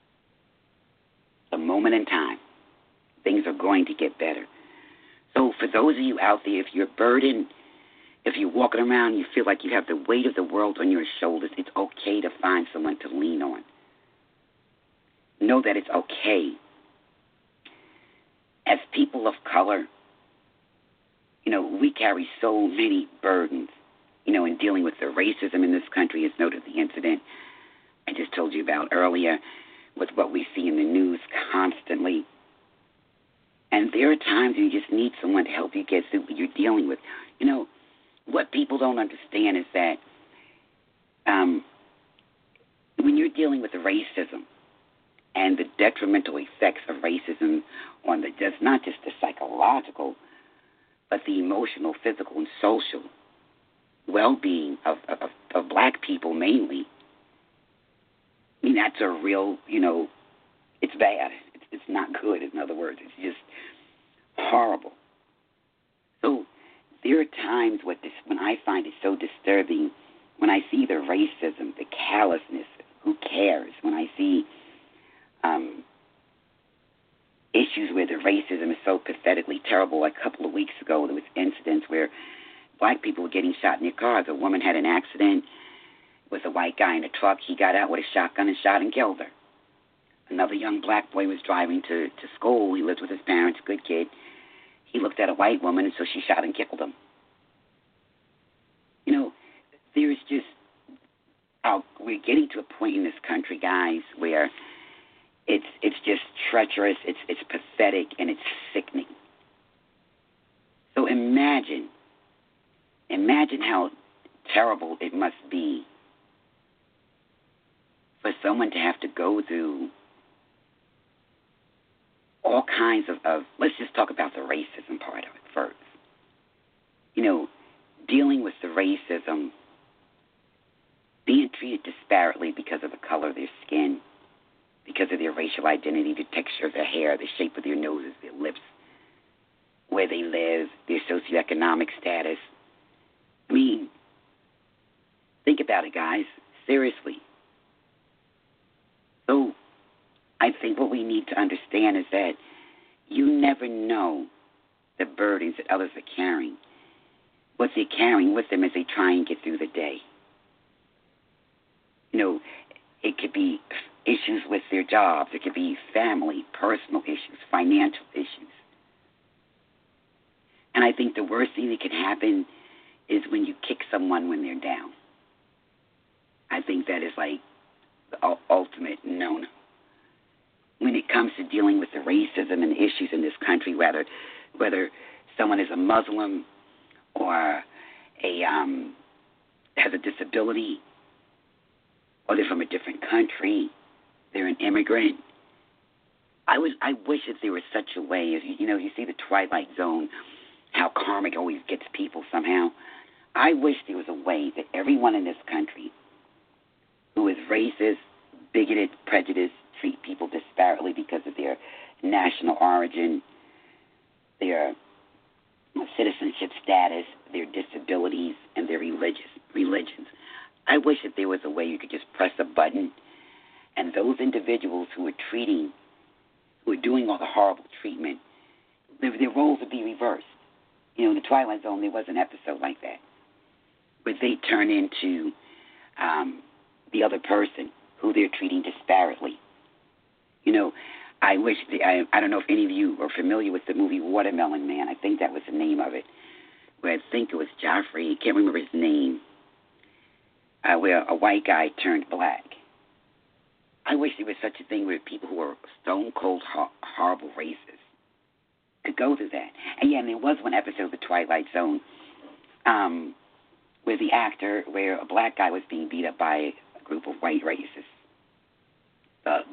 A moment in time. Things are going to get better. So for those of you out there, if you're burdened, if you're walking around and you feel like you have the weight of the world on your shoulders, it's okay to find someone to lean on. Know that it's okay. As people of color, you know, we carry so many burdens, you know, in dealing with the racism in this country, as noted the incident I just told you about earlier, with what we see in the news constantly. And there are times when you just need someone to help you get through what you're dealing with. You know, what people don't understand is that um, when you're dealing with the racism and the detrimental effects of racism on the just not just the psychological, but the emotional, physical, and social well-being of, of, of black people mainly, I mean, that's a real, you know, it's bad. It's, it's not good, in other words. It's just horrible. So there are times what this, when I find it so disturbing, when I see the racism, the callousness, who cares? When I see um, issues where the racism is so pathetically terrible. A couple of weeks ago, there was incidents where black people were getting shot in their cars. A woman had an accident with a white guy in a truck. He got out with a shotgun and shot and killed her. Another young black boy was driving to, to school. He lived with his parents, good kid. He looked at a white woman, and so she shot and killed him. You know, there's just, oh, we're getting to a point in this country, guys, where it's it's just treacherous, it's it's pathetic, and it's sickening. So imagine, imagine how terrible it must be for someone to have to go through all kinds of, of, let's just talk about the racism part of it first. You know, dealing with the racism, being treated disparately because of the color of their skin, because of their racial identity, the texture of their hair, the shape of their noses, their lips, where they live, their socioeconomic status. I mean, think about it, guys. Seriously. So I think what we need to understand is that you never know the burdens that others are carrying, what they're carrying with them as they try and get through the day. You know, it could be issues with their jobs. It could be family, personal issues, financial issues. And I think the worst thing that can happen is when you kick someone when they're down. I think that is like the ultimate no-no. When it comes to dealing with the racism and the issues in this country, whether whether someone is a Muslim or a um, has a disability, or they're from a different country, they're an immigrant. I would I wish that there was such a way, as you, you know, you see the Twilight Zone, how karma always gets people somehow. I wish there was a way that everyone in this country who is racist, bigoted, prejudiced, treat people disparately because of their national origin, their citizenship status, their disabilities, and their religious religions. I wish that there was a way you could just press a button and those individuals who are treating, who are doing all the horrible treatment, their, their roles would be reversed. You know, in the Twilight Zone, there was an episode like that, where they turn into um, the other person who they're treating disparately. You know, I wish, the, I, I don't know if any of you are familiar with the movie Watermelon Man. I think that was the name of it, where I think it was Joffrey, I can't remember his name, uh, where a white guy turned black. I wish there was such a thing where people who were stone cold, ho- horrible racists could go through that. And yeah, and there was one episode of The Twilight Zone. Um, with the actor where a black guy was being beat up by a group of white racist thugs.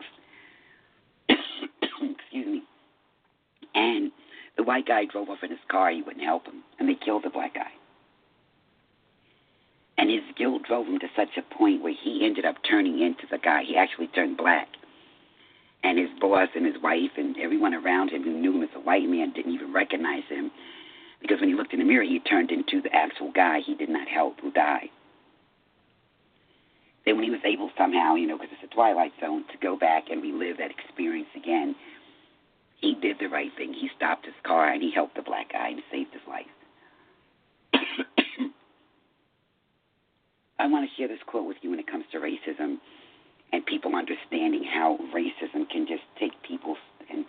Excuse me. And the white guy drove off in his car. He wouldn't help him, and they killed the black guy. And his guilt drove him to such a point where he ended up turning into the guy. He actually turned black. And his boss and his wife and everyone around him who knew him as a white man didn't even recognize him, because when he looked in the mirror, he turned into the actual guy he did not help who died. Then when he was able somehow, you know, because it's a Twilight Zone, to go back and relive that experience again, he did the right thing. He stopped his car and he helped the black guy and saved his life. I want to share this quote with you when it comes to racism and people understanding how racism can just take people and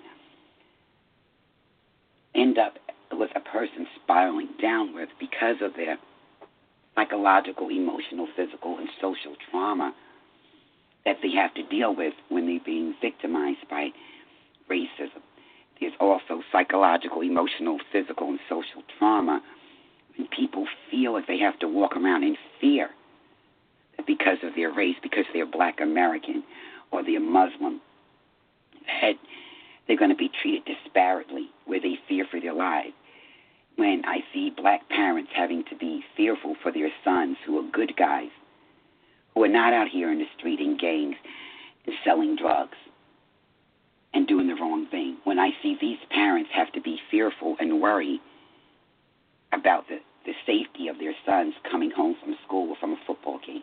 end up with a person spiraling downwards because of their psychological, emotional, physical, and social trauma that they have to deal with when they're being victimized by racism. There's also psychological, emotional, physical, and social trauma when people feel like they have to walk around in fear that because of their race, because they're black American or they're Muslim, that they're going to be treated disparately, where they fear for their lives. When I see black parents having to be fearful for their sons who are good guys, who are not out here in the street in gangs and selling drugs and doing the wrong thing. When I see these parents have to be fearful and worry about the, the safety of their sons coming home from school or from a football game.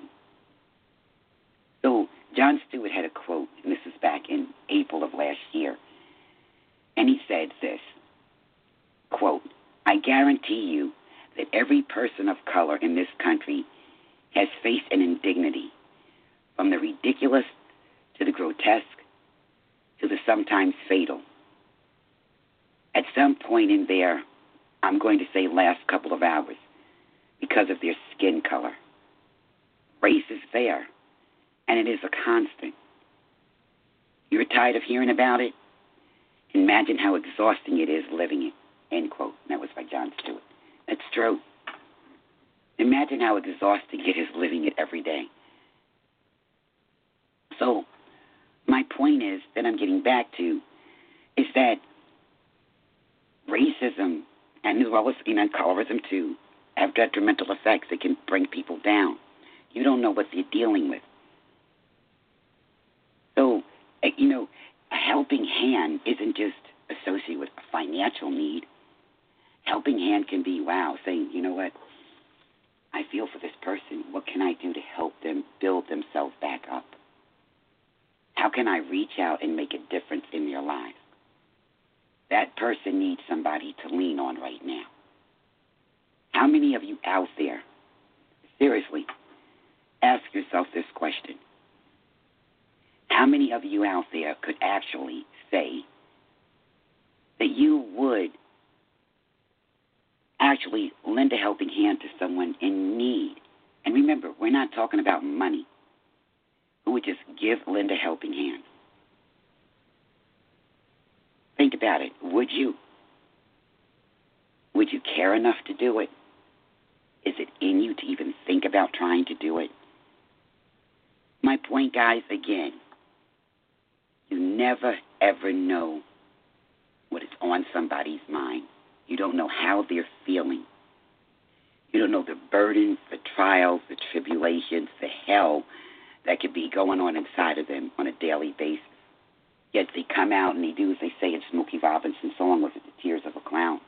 So Jon Stewart had a quote, and this was back in April of last year, and he said this, quote, "I guarantee you that every person of color in this country has faced an indignity, from the ridiculous to the grotesque to the sometimes fatal. At some point in their, I'm going to say last couple of hours, because of their skin color. Race is there, and it is a constant. You're tired of hearing about it? Imagine how exhausting it is living it." End quote. That was by Jon Stewart. That's true. Imagine how exhausting it is living it every day. So my point is that I'm getting back to is that racism, and as well as you know, colorism too, have detrimental effects that can bring people down. You don't know what they're dealing with. So, you know, a helping hand isn't just associated with a financial need. Helping hand can be, wow, saying, you know what, I feel for this person. What can I do to help them build themselves back up? How can I reach out and make a difference in their lives? That person needs somebody to lean on right now. How many of you out there, seriously, ask yourself this question. How many of you out there could actually say that you would actually lend a helping hand to someone in need? And remember, we're not talking about money. Who would just give, lend a helping hand? Think about it. Would you? Would you care enough to do it? Is it in you to even think about trying to do it? My point, guys, again, you never, ever know what is on somebody's mind. You don't know how they're feeling. You don't know the burdens, the trials, the tribulations, the hell that could be going on inside of them on a daily basis. Yet they come out and they do as they say in Smokey Robinson's song, was it The Tears of a Clown?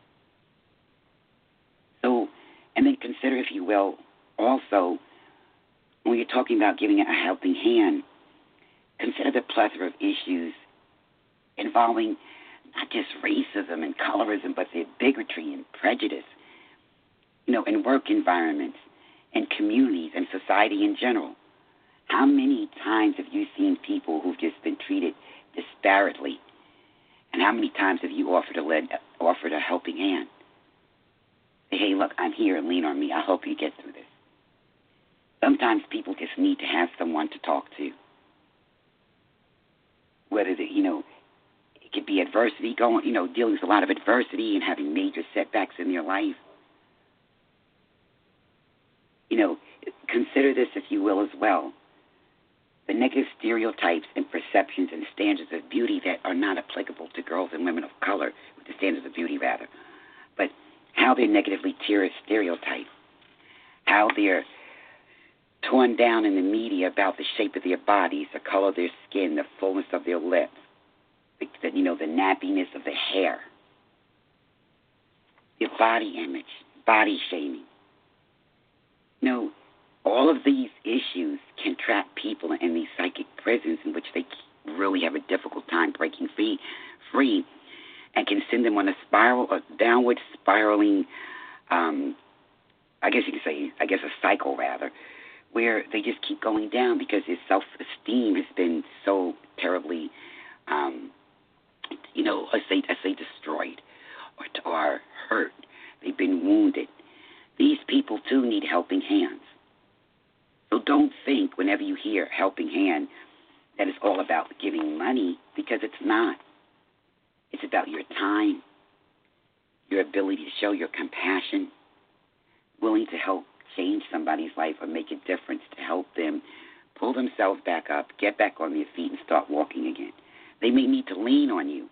So, and then consider, if you will, also, when you're talking about giving a helping hand, consider the plethora of issues involving not just racism and colorism, but the bigotry and prejudice, you know, in work environments and communities and society in general. How many times have you seen people who've just been treated disparately? And how many times have you offered a, led, offered a helping hand? Say, hey, look, I'm here, lean on me. I'll help you get through this. Sometimes people just need to have someone to talk to. Whether, the, you know, it could be adversity, going, you know, dealing with a lot of adversity and having major setbacks in their life. consider this, if you will, as well. The negative stereotypes and perceptions and standards of beauty that are not applicable to girls and women of color, with the standards of beauty, rather, but how they're negatively stereotyped, how they're torn down in the media about the shape of their bodies, the color of their skin, the fullness of their lips, the, the, you know, the nappiness of the hair, their body image, body shaming. You know, all of these issues can trap people in these psychic prisons in which they really have a difficult time breaking free, free and can send them on a spiral, a downward spiraling, um, I guess you could say, I guess a cycle, rather, where they just keep going down because their self-esteem has been so terribly, um, you know, I say, I say destroyed or, or hurt. They've been wounded. These people, too, need helping hands. So don't think whenever you hear helping hand that it's all about giving money, because it's not. It's about your time, your ability to show your compassion, willing to help change somebody's life or make a difference to help them pull themselves back up, get back on their feet, and start walking again. They may need to lean on you.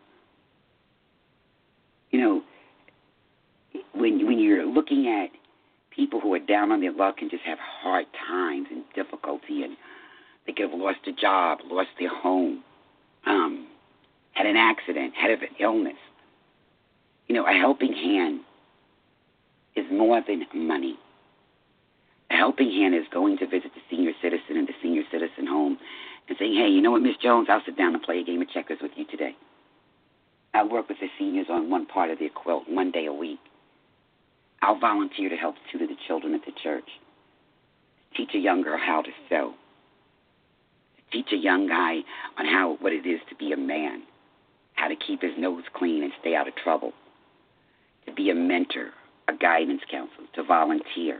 You know, when when you're looking at people who are down on their luck and just have hard times and difficulty, and they could have lost a job, lost their home, um, had an accident, had an illness. You know, a helping hand is more than money. A helping hand is going to visit the senior citizen in the senior citizen home and saying, hey, you know what, Miss Jones, I'll sit down and play a game of checkers with you today. I'll work with the seniors on one part of their quilt one day a week. I'll volunteer to help tutor the children at the church, teach a young girl how to sew, teach a young guy on how what it is to be a man, how to keep his nose clean and stay out of trouble, to be a mentor, a guidance counselor, to volunteer.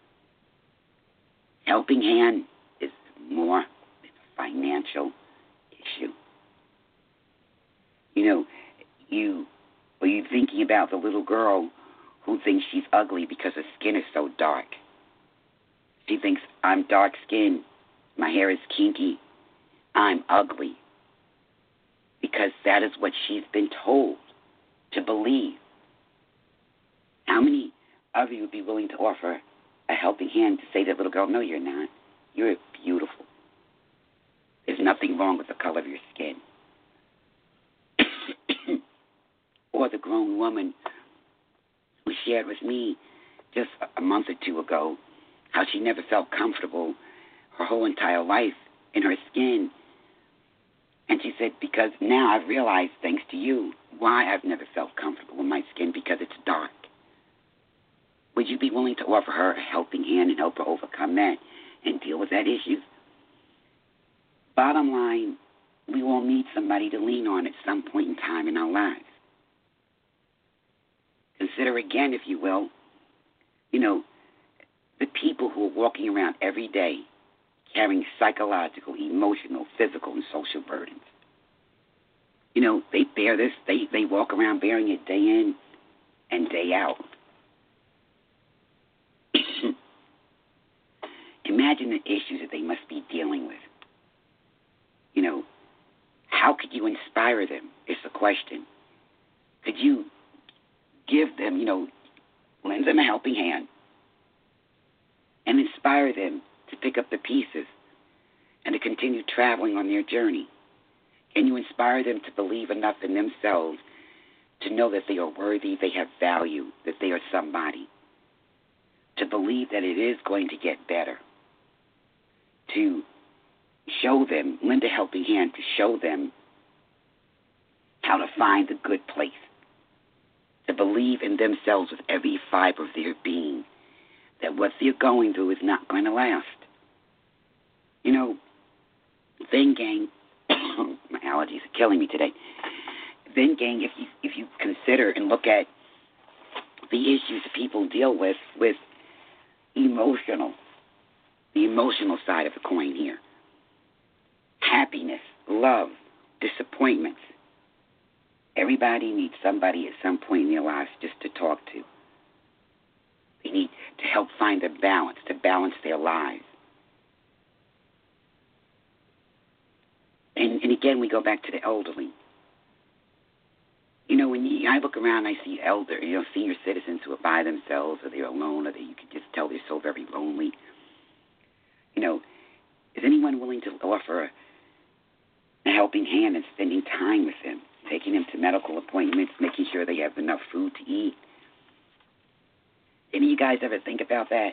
Helping hand is more than a financial issue. You know, you are you thinking about the little girl who thinks she's ugly because her skin is so dark? She thinks, I'm dark-skinned, my hair is kinky, I'm ugly. Because that is what she's been told to believe. How many of you would be willing to offer a helping hand to say to that little girl, no, you're not. You're beautiful. There's nothing wrong with the color of your skin. Or the grown woman who shared with me just a month or two ago how she never felt comfortable her whole entire life in her skin. And she said, because now I've realized, thanks to you, why I've never felt comfortable in my skin, because it's dark. Would you be willing to offer her a helping hand and help her overcome that and deal with that issue? Bottom line, we all need somebody to lean on at some point in time in our lives. Consider again, if you will, you know, the people who are walking around every day carrying psychological, emotional, physical, and social burdens. You know, they bear this, they, they walk around bearing it day in and day out. Imagine the issues that they must be dealing with. You know, how could you inspire them is the question. Could you give them, you know, lend them a helping hand and inspire them to pick up the pieces and to continue traveling on their journey? Can you inspire them to believe enough in themselves to know that they are worthy, they have value, that they are somebody, to believe that it is going to get better, to show them, lend a helping hand to show them how to find the good place, to believe in themselves with every fiber of their being, that what they're going through is not going to last. You know, then, gang, my allergies are killing me today. Then, gang, if you if you consider and look at the issues that people deal with, with emotional, the emotional side of the coin here, happiness, love, disappointments. Everybody needs somebody at some point in their lives just to talk to. They need to help find a balance, to balance their lives. And again, we go back to the elderly. You know, when you, I look around, I see elder, you know, senior citizens who are by themselves, or they're alone, or they, you can just tell they're so very lonely. You know, is anyone willing to offer a, a helping hand and spending time with them, taking them to medical appointments, making sure they have enough food to eat? Any of you guys ever think about that?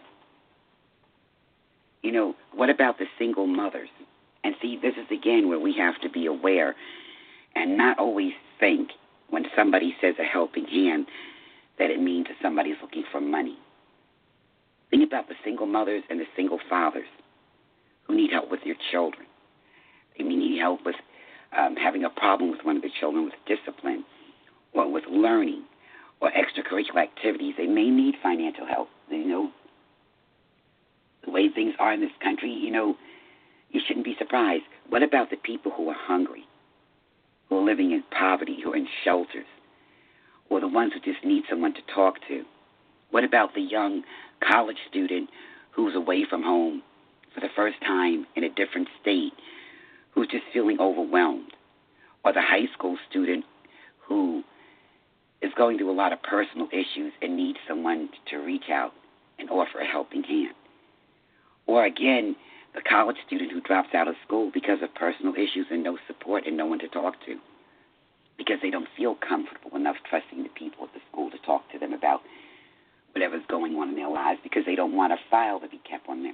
You know, what about the single mothers? And see, this is again where we have to be aware and not always think when somebody says a helping hand that it means that somebody's looking for money. Think about the single mothers and the single fathers who need help with their children. They may need help with um, having a problem with one of the children with discipline or with learning or extracurricular activities. They may need financial help. You know, the way things are in this country, you know, you shouldn't be surprised. What about the people who are hungry, who are living in poverty, who are in shelters, or the ones who just need someone to talk to? What about the young college student who's away from home for the first time in a different state, who's just feeling overwhelmed? Or the high school student who is going through a lot of personal issues and needs someone to reach out and offer a helping hand? Or again, the college student who drops out of school because of personal issues and no support and no one to talk to, because they don't feel comfortable enough trusting the people at the school to talk to them about whatever's going on in their lives, because they don't want a file to be kept on them.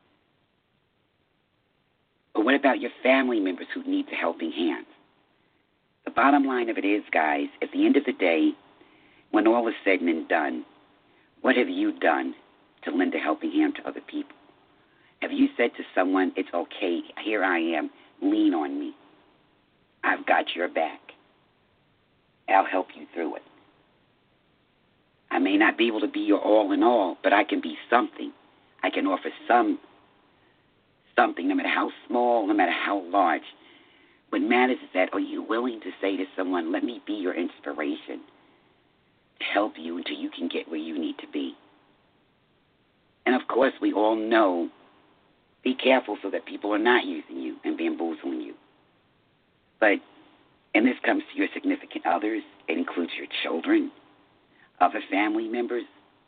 But what about your family members who need the helping hand? The bottom line of it is, guys, at the end of the day, when all is said and done, what have you done to lend a helping hand to other people? Have you said to someone, it's okay, here I am, lean on me. I've got your back. I'll help you through it. I may not be able to be your all in all, but I can be something. I can offer some something, no matter how small, no matter how large. What matters is that, are you willing to say to someone, let me be your inspiration to help you until you can get where you need to be? And of course, we all know, be careful so that people are not using you and bamboozling you. But, and this comes to your significant others, it includes your children, other family members.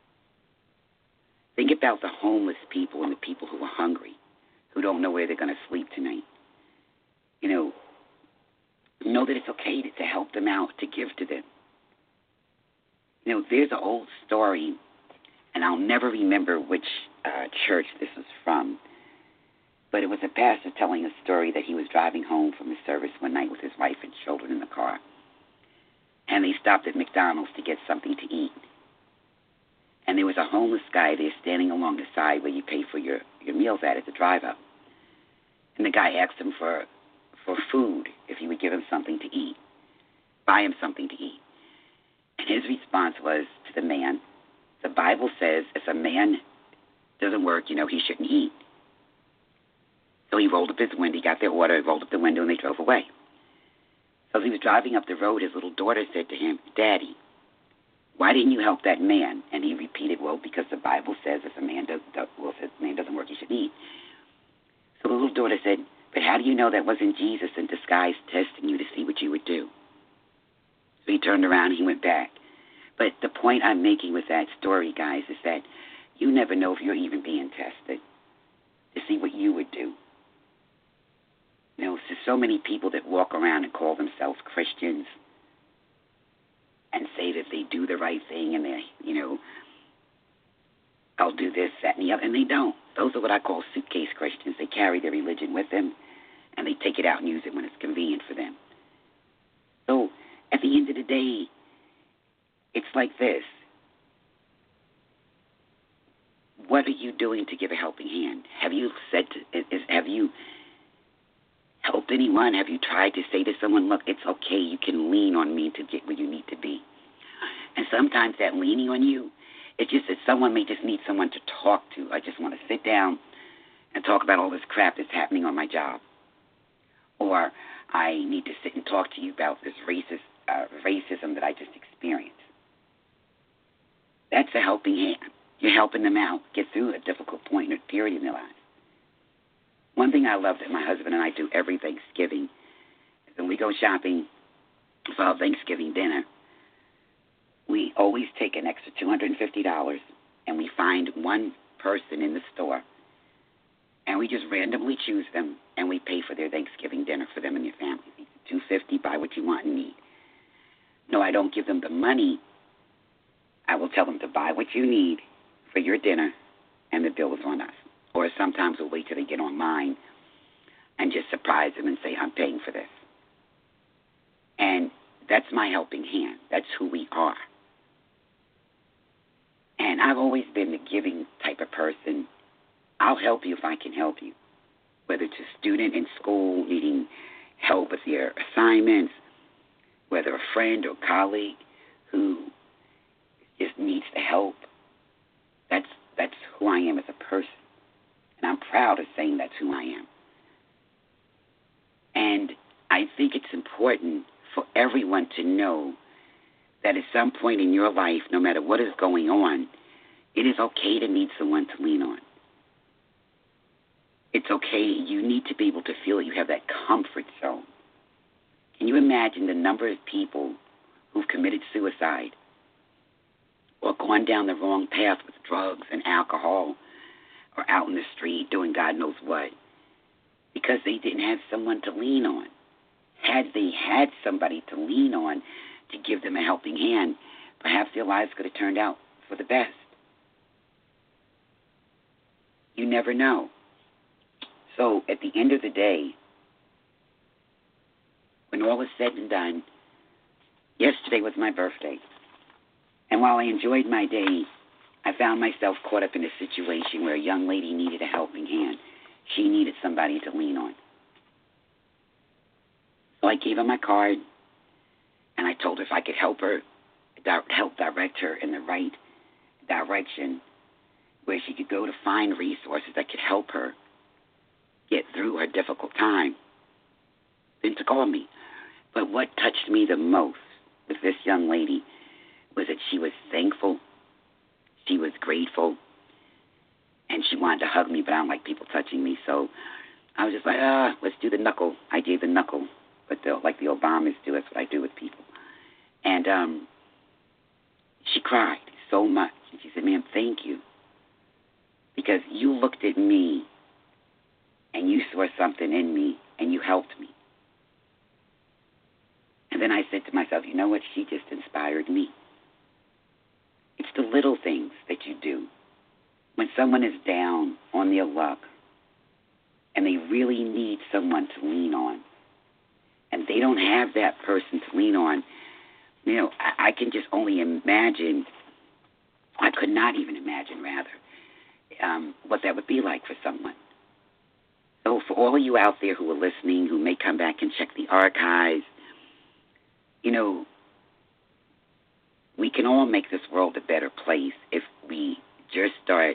Think about the homeless people and the people who are hungry, who don't know where they're going to sleep tonight. You know, know that it's okay to, to help them out, to give to them. You know, there's an old story, and I'll never remember which uh, church this was from, but it was a pastor telling a story that he was driving home from his service one night with his wife and children in the car. And they stopped at McDonald's to get something to eat. And there was a homeless guy there standing along the side where you pay for your, your meals at at the drive-up. And the guy asked him for, for food, if he would give him something to eat, buy him something to eat. And his response was to the man, the Bible says if a man doesn't work, you know, he shouldn't eat. So he rolled up his window, he got their order, rolled up the window, and they drove away. So as he was driving up the road, his little daughter said to him, Daddy, why didn't you help that man? And he repeated, well, because the Bible says if a man, does, well, if a man doesn't work, he should eat. So the little daughter said, but how do you know that wasn't Jesus in disguise testing you to see what you would do? So he turned around and he went back. But the point I'm making with that story, guys, is that you never know if you're even being tested to see what you would do. You know, there's so many people that walk around and call themselves Christians and say that they do the right thing and they're, you know, I'll do this, that, and the other, and they don't. Those are what I call suitcase Christians. They carry their religion with them, and they take it out and use it when it's convenient for them. So at the end of the day, it's like this. What are you doing to give a helping hand? Have you said to, is, have you helped anyone? Have you tried to say to someone, look, it's okay, you can lean on me to get where you need to be? And sometimes that leaning on you, it's just that someone may just need someone to talk to. I just want to sit down and talk about all this crap that's happening on my job. Or I need to sit and talk to you about this racist, uh, racism that I just experienced. That's a helping hand. You're helping them out, get through a difficult point or period in their lives. One thing I love that my husband and I do every Thanksgiving When we go shopping for our Thanksgiving dinner, we always take an extra two hundred fifty dollars and we find one person in the store and we just randomly choose them and we pay for their Thanksgiving dinner for them and their family. two hundred fifty dollars, buy what you want and need. No, I don't give them the money. I will tell them to buy what you need for your dinner and the bill is on us. Or sometimes we'll wait till they get online and just surprise them and say, I'm paying for this. And that's my helping hand. That's who we are. And I've always been the giving type of person. I'll help you if I can help you, whether it's a student in school needing help with their assignments, whether a friend or colleague who just needs the help. That's that's who I am as a person. And I'm proud of saying that's who I am. And I think it's important for everyone to know that at some point in your life, no matter what is going on, it is okay to need someone to lean on. It's okay. You need to be able to feel you have that comfort zone. Can you imagine the number of people who've committed suicide or gone down the wrong path with drugs and alcohol or out in the street doing God knows what because they didn't have someone to lean on? Had they had somebody to lean on to give them a helping hand, perhaps their lives could have turned out for the best. You never know. So at the end of the day, when all is said and done, yesterday was my birthday. And while I enjoyed my day, I found myself caught up in a situation where a young lady needed a helping hand. She needed somebody to lean on. So I gave her my card, and I told her if I could help her, help direct her in the right direction where she could go to find resources that could help her get through her difficult time, then to call me. But what touched me the most with this young lady was that she was thankful, she was grateful, and she wanted to hug me, but I don't like people touching me, so I was just like, ah, let's do the knuckle. I gave the knuckle. But like the Obamas do, that's what I do with people. And um, she cried so much. And she said, ma'am, thank you. Because you looked at me and you saw something in me and you helped me. And then I said to myself, you know what? She just inspired me. It's the little things that you do. When someone is down on their luck and they really need someone to lean on, and they don't have that person to lean on, you know, I, I can just only imagine, I could not even imagine, rather, um, what that would be like for someone. So for all of you out there who are listening, who may come back and check the archives, you know, we can all make this world a better place if we just start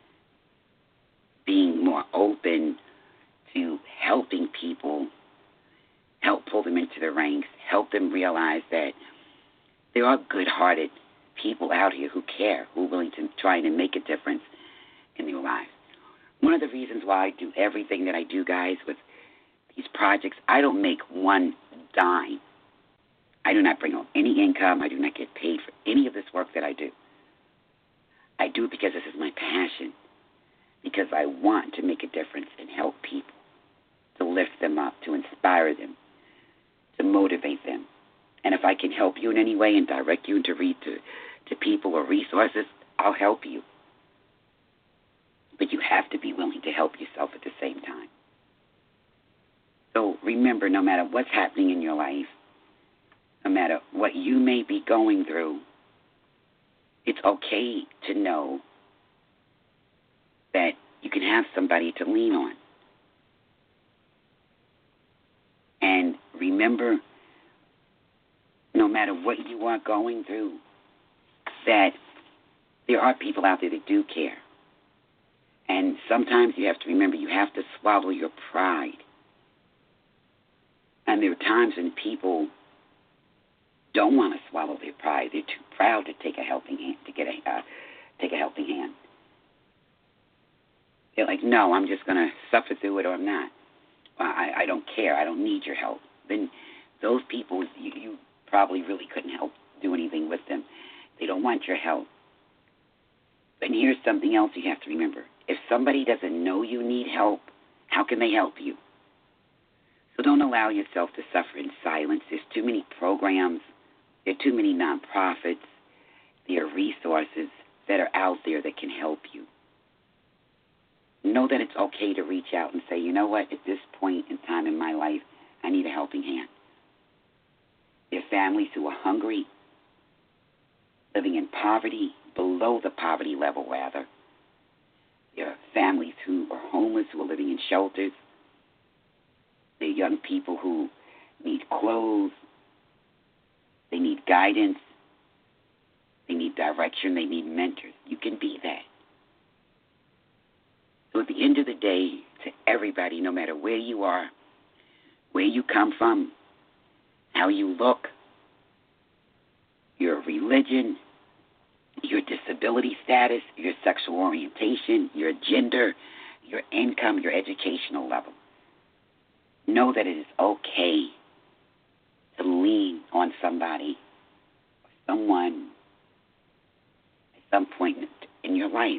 being more open to helping people, help pull them into the ranks, help them realize that there are good-hearted people out here who care, who are willing to try to make a difference in their lives. One of the reasons why I do everything that I do, guys, with these projects, I don't make one dime. I do not bring home any income. I do not get paid for any of this work that I do. I do it because this is my passion, because I want to make a difference and help people, to lift them up, to inspire them, to motivate them. And if I can help you in any way and direct you to read to, to people or resources, I'll help you. But you have to be willing to help yourself at the same time. So remember, no matter what's happening in your life, no matter what you may be going through, it's okay to know that you can have somebody to lean on. And remember, no matter what you are going through, that there are people out there that do care. And sometimes you have to remember you have to swallow your pride. And there are times when people don't want to swallow their pride. They're too proud to take a helping hand, to get a uh, take a helping hand. They're like, no, I'm just going to suffer through it or I'm not. I, I don't care. I don't need your help. then those people, you, you probably really couldn't help do anything with them. They don't want your help. And here's something else you have to remember. If somebody doesn't know you need help, how can they help you? So don't allow yourself to suffer in silence. There's too many programs. There are too many nonprofits. There are resources that are out there that can help you. Know that it's okay to reach out and say, you know what, at this point in time in my life, I need a helping hand. There are families who are hungry, living in poverty, below the poverty level, rather. There are families who are homeless, who are living in shelters. There are young people who need clothes. They need guidance. They need direction. They need mentors. You can be that. So at the end of the day, to everybody, no matter where you are, where you come from, how you look, your religion, your disability status, your sexual orientation, your gender, your income, your educational level, know that it is okay to lean on somebody or someone at some point in your life.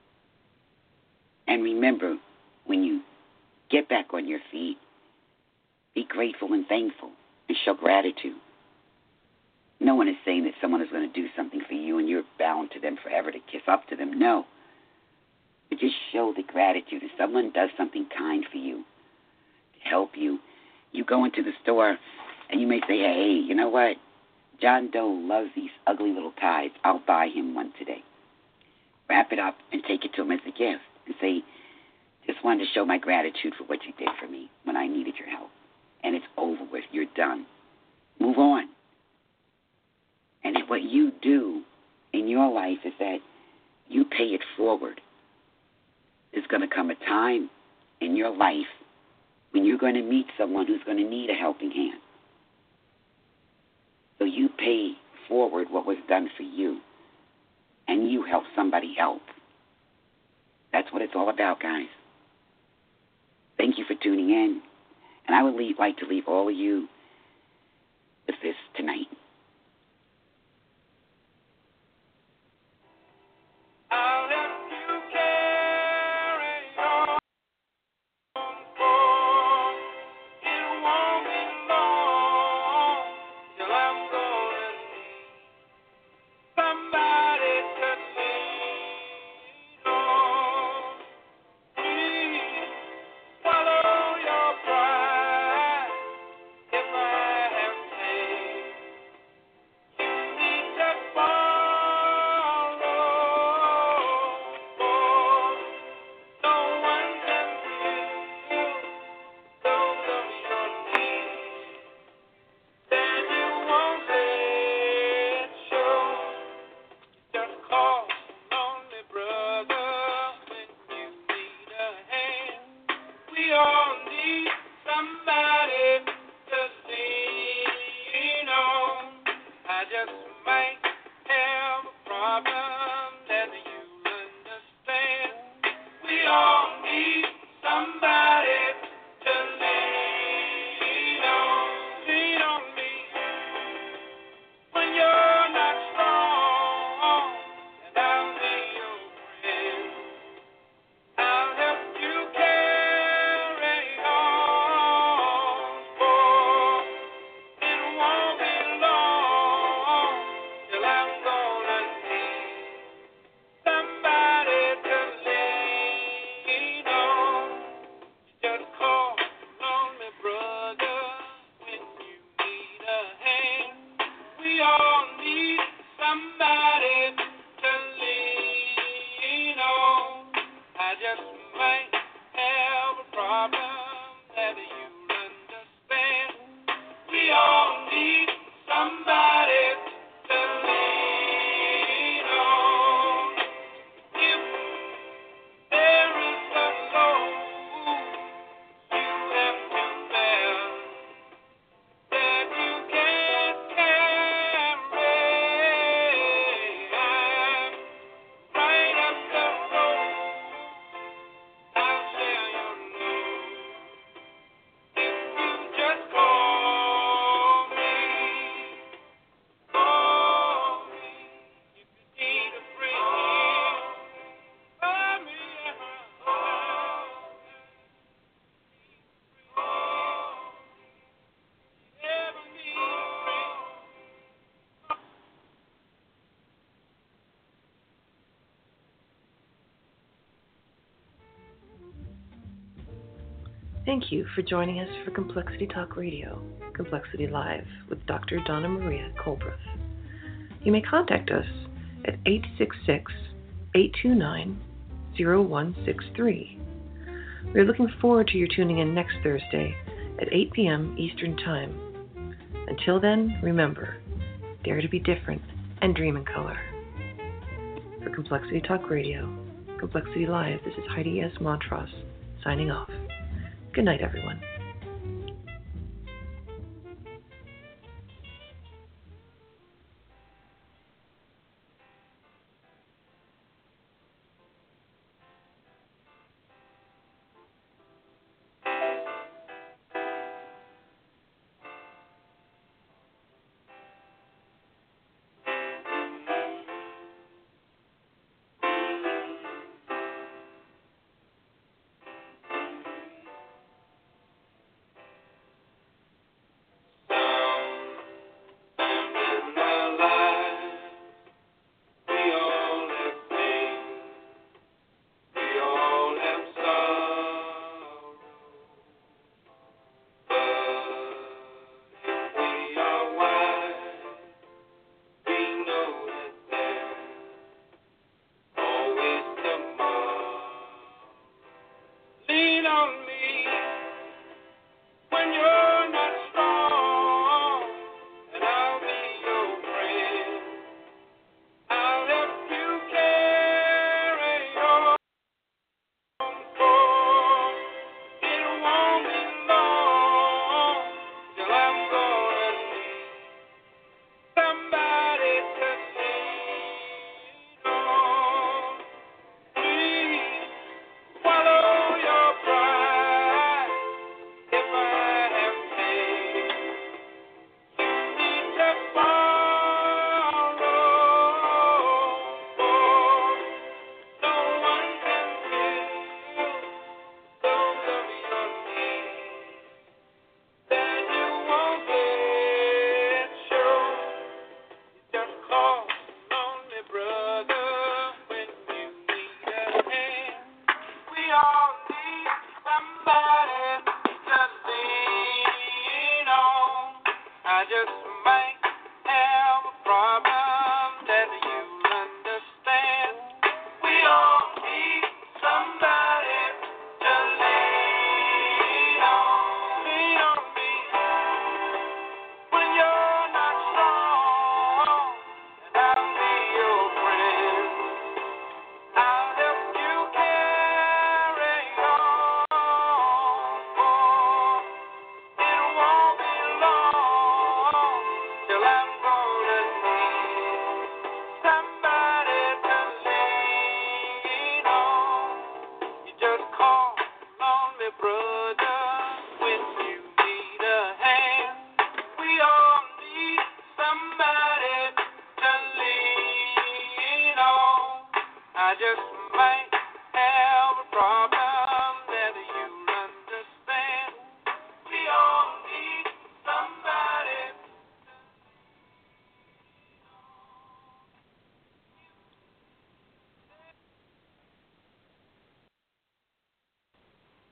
And remember, when you get back on your feet, be grateful and thankful and show gratitude. No one is saying that someone is going to do something for you and you're bound to them forever to kiss up to them. No. But just show the gratitude. If someone does something kind for you, to help you, you go into the store and you may say, hey, you know what? John Doe loves these ugly little ties. I'll buy him one today. Wrap it up and take it to him as a gift. And say, just wanted to show my gratitude for what you did for me when I needed your help. And it's over with. You're done. Move on. And what you do in your life is that you pay it forward. There's going to come a time in your life when you're going to meet someone who's going to need a helping hand. So you pay forward what was done for you, and you help somebody else. That's what it's all about, guys. Thank you for tuning in. And I would leave, like to leave all of you with this tonight. I'll let you carry on, for it won't be long till I'm gonna need somebody to lean on. Please swallow your pride if I have faith. You need to borrow, for no one can fill those of your needs. Then you won't let show. Just call on me, brother, when you need a hand. We all need somebody to lean on. I just might have a problem that you'll understand. We all need somebody to lean on. Lean on me when you're not strong, and I'll be your friend. I'll help you carry on. Thank you for joining us for Complexity Talk Radio, Complexity Live with Doctor Donna Maria Colbroth. You may contact us at eight six six, eight two nine, zero one six three. We are looking forward to your tuning in next Thursday at eight p.m. Eastern Time. Until then, remember, dare to be different and dream in color. For Complexity Talk Radio, Complexity Live, this is Heidi S. Montross signing off. Good night, everyone.